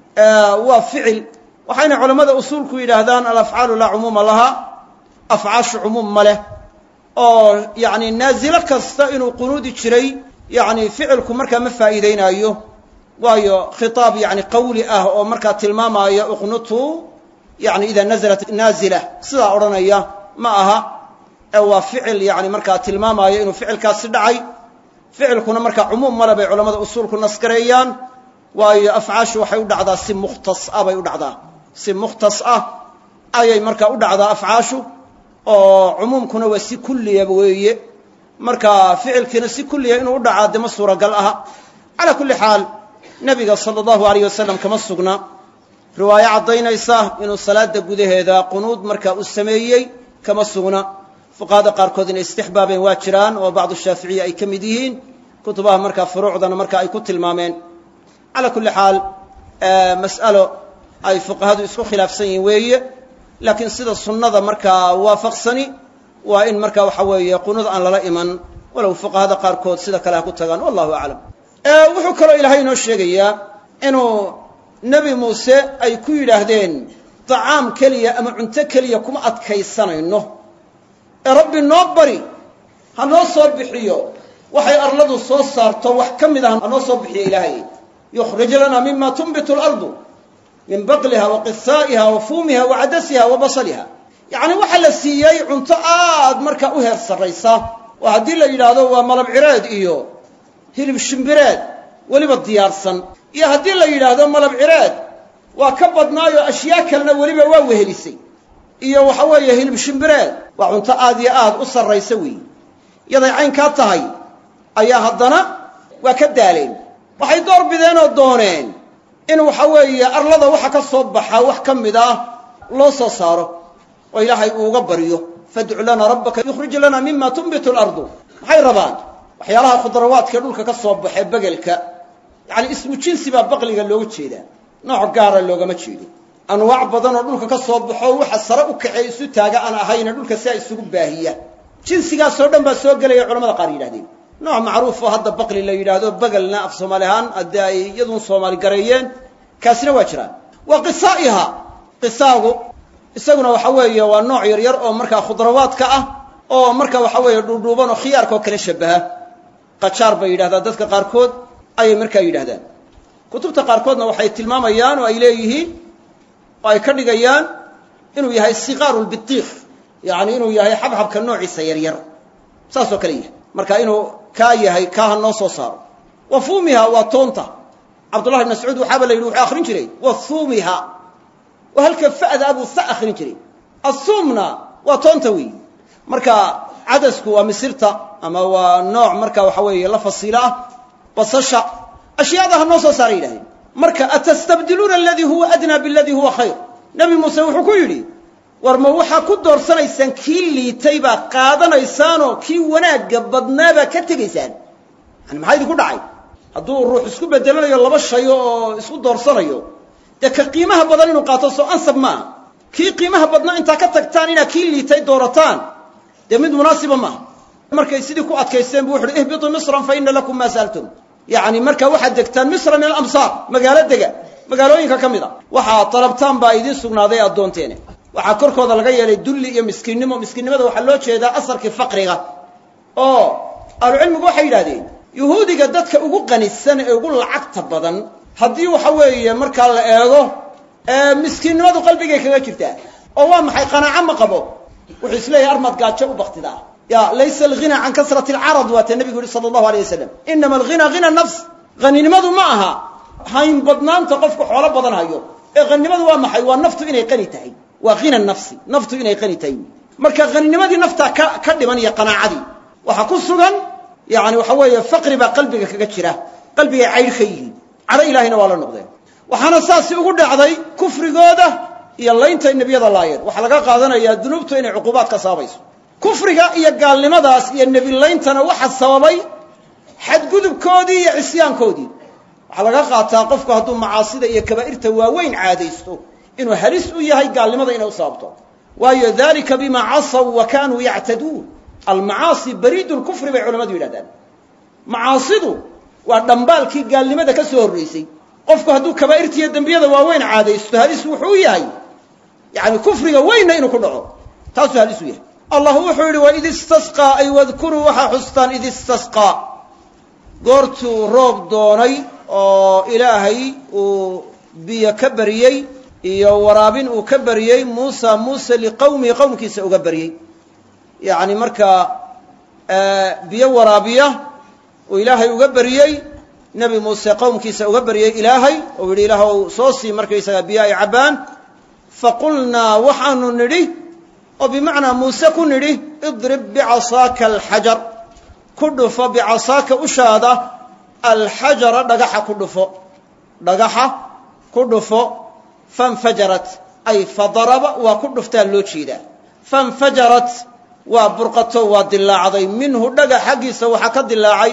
waa ficil waxayna culammada usuulku yidhaahdaan alafcaalu laa cumuuma laha afcaashu cumuum ma leh oo yani naasilo kasta inuu qunuudi jiray yani ficilku markaa ma faa'iideynaayo waayo khitaab yani qawli ah oo markaa tilmaamaya uqnutuu yani idaa nazalat naazila sidaa odhanaya ma aha waa ficil yani markaa tilmaamaayo inuu ficilkaasi dhacay ficilkuna markaa cumuum male bay culamada usuulku naskareeyaan waayo afcaashu waxay u dhacdaa si mukhtas ah bay u dhacdaa si mukhtas ah ayay markaa u dhacdaa afcaashu oo cumuumkuna waa si kulliyaba weeye marka ficilkiina si kulliya inuu u dhacaa dema suuragal aha calaa kulli xaal nebiga sala allahu alayh wasalam kama sugna riwaayo caddaynaysa inuu salaada gudaheeda qunuud markaa uu sameeyey kama sugna fuqahada qaarkood inay istixbaabeen waa jiraan oo bacdu shaaficiya ay ka mid yihiin kutubaha markaa furuucdana marka ay ku tilmaameen calaa kulli xaal mas'alo ay fuqahadu isku khilaafsan yihiin weeye laakiin sida sunnada markaa waafaqsani waa in marka waxa weeye qunuud aan lala iman walow fuqahada qaarkood sida kale ha ku tagaan wallahu aclam wuxuu kaloo ilaahay inoo sheegayaa inuu nebi muuse ay ku yidhaahdeen tacaam keliya ama cunto keliya kuma adkaysanayno ee rabbi noo bari ha noo soo bixiyo waxay arladu soo saarto wax ka mid ah ha noo soo bixiyo ilaahay yukhrij lanaa mima tunbitu alardu min baqliha wa qisaa'iha wa fuumiha wa cadasiha wa basaliha yacni waxa la siiyey cunto aad markaa u heer sarraysa oo haddii la yidhaahdo waa malab cireed iyo hilib shimbireed weliba diyaarsan iyo haddii la yidhaahdo malab cireed waa ka badnaayo ashyaa kalena weliba waa wehelisay iyo waxa weeye hilib shimbireed waa cunto aad iyo aad u sarraysa weeye yaday caynkaa tahay ayaa haddana waa ka daaleen waxay door bideen oo dooneen in waxa weeye arlada waxa ka soo baxa wax ka mid ah loo soo saaro oo ilaahay uu uga baryo fadcu lana rabbaka yukhrij lana mima tunbitu alardu maxay rabaan waxyaalaha khudrawaadka dhulka ka soo baxay begelka yacni ismu jinsi baa baqliga looga jeedaa nooc gaara loogama jeedo anwaac badan oo dhulka ka soo baxo waxa sare u kacay isu taaga aan ahayna dhulka si ay isugu baahiya jinsigaasoo dhan baa soo gelaya culamada qaar yidhahdeen nooc macruuf oo hadda baqli la yidhaahdo begelna af soomaali ahaan haddii ay iyaduun soomaali gareeyeen kaasina waa jiraan waa qisaa'iha qisaagu isaguna waxa weeye waa nooc yaryar oo markaa khudrawaadka ah oo marka waxa weeye dhuudhuuban oo khiyaarka oo kale shabaha qajaar bay yidhahdaan dadka qaarkood ayay markaa yidhahdaan kutubta qaarkoodna waxay tilmaamayaan oo ay leeyihiin oo ay ka dhigayaan inuu yahay siqaaru lbitiikh yacni inuu yahay xabxabka noociisa yaryar saasoo kale yahay marka inuu kaa yahay kaaha noo soo saaro wa fuumiha waa toonta cabdullahi ibn mascuud waxaaba la yidhi wuxuu akhrin jiray wa fuumiha wa halka fa'da abuu fa akhrin jiray assuumna waa toonta weeyi marka cadasku waa misirta ama waa nooc marka waxa weeye la fasiilo ah basasha ashyaada ha noo soo saaray yidhahdeen marka atastabdiluuna aladii huwa adnaa biladii huwa khayr nebi muuse wuxuu ku yidhi war ma waxaa ku doorsanaysaan kii liitay baa qaadanaysaanoo kii wanaagga badnaabaa ka tegaysaan yani maxaa idinku dhacay hadduu ruux isku bedelanayo laba shay oo isku doorsanayo dee ka qiimaha badan inuu qaato soo ansab maaha kii qiimaha badnaa intaa ka tagtaan inaad kii liitay doorataan dee mid munaasiba maaha markay sidii ku adkaysteen bu wuxu uhi ihbituu misran fa ina lakum maa sa'altum yacni markaa waxaad degtaan misra min alamsaar magaalo dega magaalooyinka ka mid a waxaad dalabtaan baa idiin sugnaaday addoonteene waxaa korkooda laga yeelay dulli iyo miskiinnimo miskiinnimada waxaa loo jeedaa asarkii faqriga oo ahlucilmigu waxay yidhahdeen yuhuudiga dadka ugu qanisan ee ugu lacagta badan haddii waxa weeye markaa la eego miskiinnimadu qalbigay kaga jirtaa oo waa maxay qanaaco ma qabo wuxuu isleeyahay armaad gaajo u baktidaa ya laysa alghina can kasrati alcarad waata nebigu yihi sala allahu alayh wasalam inama alghina hina nafs haninimadu ma aha hayn badnaanta qofku xoolo badan hayo ee haninimadu waa maxay waa naftu inay qani tahay waa hina nafsi naftu inay qani tahay marka haninimadii naftaa ka dhiman iyo qanaacadii waxaa ku sugan yani waxa weeye faqri baa qalbiga kaga jira qalbigay caydh ka yihiin cadho ilaahayna waa la noqdeen waxaana saasi ugu dhacday kufrigooda iyo layntay nebiyada laayeen waxaa laga qaadanayaa dunuubtu inay cuquubaad ka sababayso kufriga iyo gaalnimadaas iyo nebilayntana waxa sababay xadgudubkoodii iyo cisyaankoodii waxaa laga qaataa qofku hadduu macaasida iyo kabaa'irta waaweyn caadaysto inuu halis u yahay gaalnimada inay u sababto waayo dalika bima casaw wa kaanuu yactaduun almacaasi bariidu lkufri bay culamadu yidhahdaan macaasidu waa dhambaalkii gaalnimada ka soo horraysay qofku hadduu kabaa'irta iyo dembiyada waaweyn caadaysto halis wuxuu u yahay yani kufriga weynna inuu ku dhaco taasuu halis u yahay allah wuxuu yidhi waid istasqaa ay wadkuruu waxaa xustaan id istasqaa goortuu roob doonay oo ilaahay uu biyo ka baryey iyo waraabin uu ka baryey muuse liqowmihi qowmkiisa uga baryey yacni markaa biyo waraabiya oo ilaahay uga bariyey nebi muuse qowmkiisa uga baryey ilaahay oo yidhi ilaahow soo sii markaysaga biyo ay cabbaan faqulnaa waxaanu nidhi oo bimacnaa muuse ku nidhi idrib bicasaaka alxajar ku dhufo bicasaaka ushaada alxajara dhagaxa ku dhufo fanfajarat ay fadaraba waa ku dhuftaa loo jeedaa fanfajarat waa burqato waa dilaacday minhu dhagax xaggiisa waxaa ka dilaacay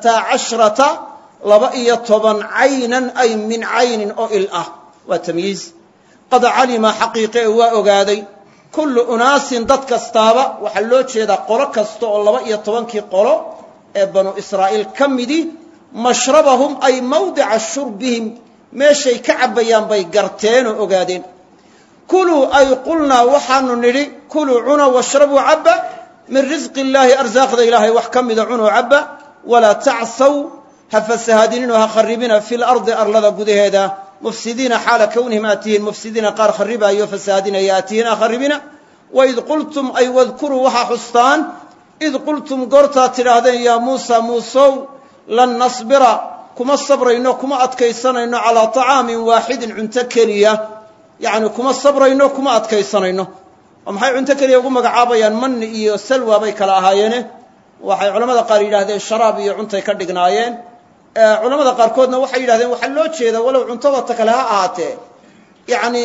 12 caynan ay min caynin oo il ah waa tamyiiz qad calima xaqiiqe waa ogaaday kullu unaasin dad kastaaba waxaa loo jeedaa qolo kasta oo 12kii qolo ee banu israa'iil ka midii mashrabahum ay mawdica shurbihim meeshay ka cabbayaan bay garteen oo ogaadeen kuluu ay qulnaa waxaanu nidhi kuluu cuna washrabuu cabba min risqi illaahi arsaaqda ilaahay wax ka mida cunoo cabba walaa tacsaw ha fasahaadinino ha kharribina fi lardi arlada gudaheeda mufsidiina xaala kownihim aatihiin mufsidiina qaar kharribaayo fasahaadinaya aatihiin ha kharribina waid qultum ay wadkuruu waxaa xustaan id qultum goortaad tidhaahdeen yaa muusa muusow lan nasbira kuma sabrayno kuma adkaysanayno calaa طacaamin waaxidin cunto keliya yacni kuma sabrayno kuma adkaysanayno oo maxay cunto keliya ugu magacaabayaan manni iyo salwa bay kala ahaayeene waxay culamada qaar yidhahdeen sharaab iyo cuntay ka dhignaayeen culamada qaarkoodna waxay yidhahdeen waxaa loo jeeda walow cuntada ta kale ha ahaatee yacni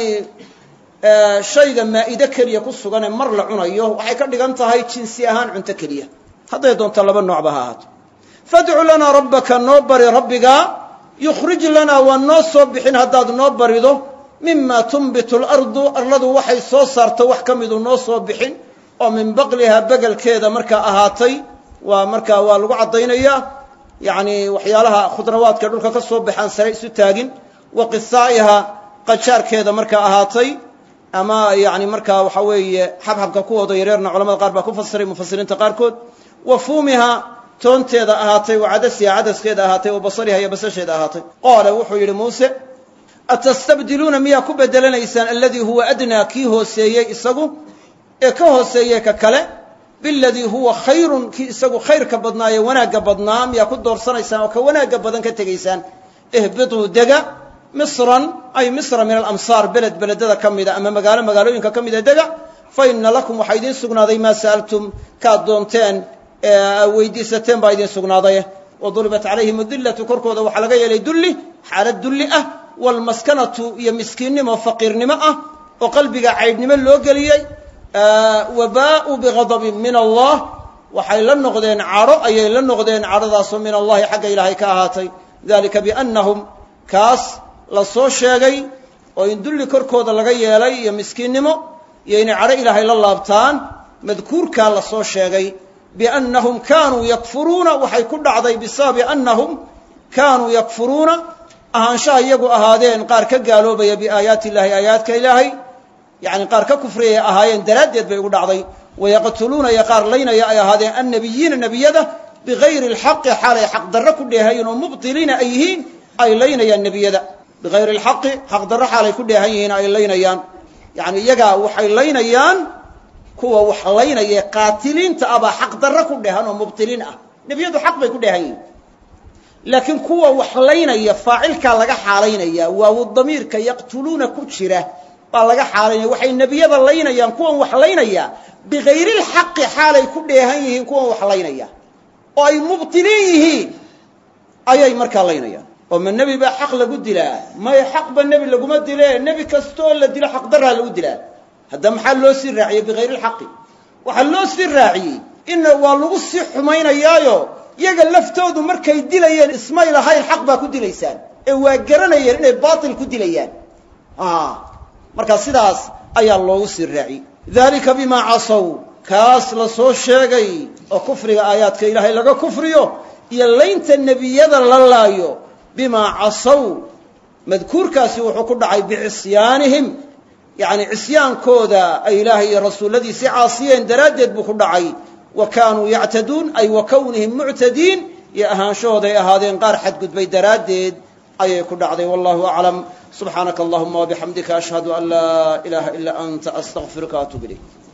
shayga maa'ido keliya ku suganee mar la cunayo waxay ka dhigan tahay jinsi ahaan cunto keliya hadday doonto laba noocba ha ahaato fadcu lanaa rabbaka noo bari rabbigaa yukhrij lanaa waa noo soo bixin haddaad noo barido mima tunbitu alardu arladu waxay soo saarto wax ka midu noo soo bixin oo min baqlihaa begelkeeda markaa ahaatay waa markaa waa lagu caddaynayaa yacni waxyaalaha khudrawaadka dhulka ka soo baxaan sare isu taagin wa qisaa'iha qajaarkeeda markaa ahaatay ama yacni markaa waxa weeye xabxabka kuwooda yareerna culamada qaar baa ku fasiray mufasiriinta qaarkood wa fuumiha toonteeda ahaatay wa cadasiha cadaskeeda ahaatay wa basariha iyo basasheeda ahaatay qaala wuxuu yidhi muuse atastabdiluuna miyaa ku bedelanaysaan alladii huwa adnaa kii hooseeyey isagu ee ka hooseeyey ka kale biladii huwa khayrun kii isagu khayrka badnaa ee wanaagga badnaa miyaa ku doorsanaysaan oo ka wanaagga badan ka tegaysaan ihbituu dega misran ay misra min alamsaar beledada ka mida ama magaalooyinka ka mida dega fa ina lakum waxaa idiin sugnaaday maa sa'altum kaad doonteen weydiisateen baa idiin sugnaaday waduribat calayhim adillatu korkooda waxaa laga yeelay dulli xaalad dulli ah walmaskanatu iyo miskiinnimo faqiirnimo ah oo qalbiga caydhnimo loo geliyey wabaa'u bighadabin min allah waxay la noqdeen cadho ayay la noqdeen cadhadaasoo min allahi xagga ilaahay ka ahaatay dalika biannahum kaas la soo sheegay oo in dulli korkooda laga yeelay iyo miskiinnimo iyo inay cadho ilaahay la laabtaan madkuurkaa la soo sheegay biannahum kaanuu yakfuruuna waxay ku dhacday bisababi annahum kaanuu yakfuruuna ahaanshaha iyagu ahaadeen qaar ka gaaloobaya biaayaati illahi aayaadka ilaahay yacni qaar ka kufriyaya ahaayeen daraaddeed bay ugu dhacday wayaqtuluuna iyo qaar laynaya ay ahaadeen annabiyiina nebiyada bigayri alxaqi xaalay xaq darro ku dheehayiin oo mubtiliina ay yihiin ay laynayaan nebiyada bigayri alxaqi xaq darro xaalay ku dheehan yihiin ay laynayaan yacni iyagaa waxay laynayaan kuwa wax laynaya qaatiliinta abaa xaq darro ku dheehan oo mubtiliin ah nebiyadu xaq bay ku dheehan yihiin laakiin kuwa wax laynaya faacilkaa laga xaalaynaya waawu damiirka yaqtuluuna ku jira baa laga xaalaynaya waxay nebiyada laynayaan kuwan wax laynaya bigayri lxaqi xaalay ku dheehan yihiin kuwan wax laynaya oo ay mubtiliin yihiin ayay markaa laynayaan oo ma nebi baa xaq lagu dilaa may xaqba nebi laguma dilee nebi kastoo la dilo xaq daraa lagu dilaa hadda maxaa loo sii raaciyey bigayri lxaqi waxaa loo sii raaciyey in waa lagu sii xumaynayaayo iyaga laftoodu markay dilayeen ismay lahayn xaq baa ku dilaysaan ee waa garanayeen inay baatil ku dilayaan marka sidaas ayaa loogu sii raaciyey dalika bimaa casaw kaas la soo sheegay oo kufriga aayaadka ilaahay laga kufriyo iyo laynta nebiyada la laayo bimaa casaw madkuurkaasi wuxuu ku dhacay bicisyaanihim yacni cisyaankooda ay ilaahay iyo rasuulladiisii caasiyeen daraaddeed buu ku dhacay wa kaanuu yactaduun ay wa kownihim muctadiin iyo ahaanshahooday ahaadeen qaar xadgudbay daraaddeed ayay ku dhacday wallahu aclam subxaanaka allahuma wabixamdika ashhadu an laa ilaaha ilaa anta astaqfiruka waatuub ilayk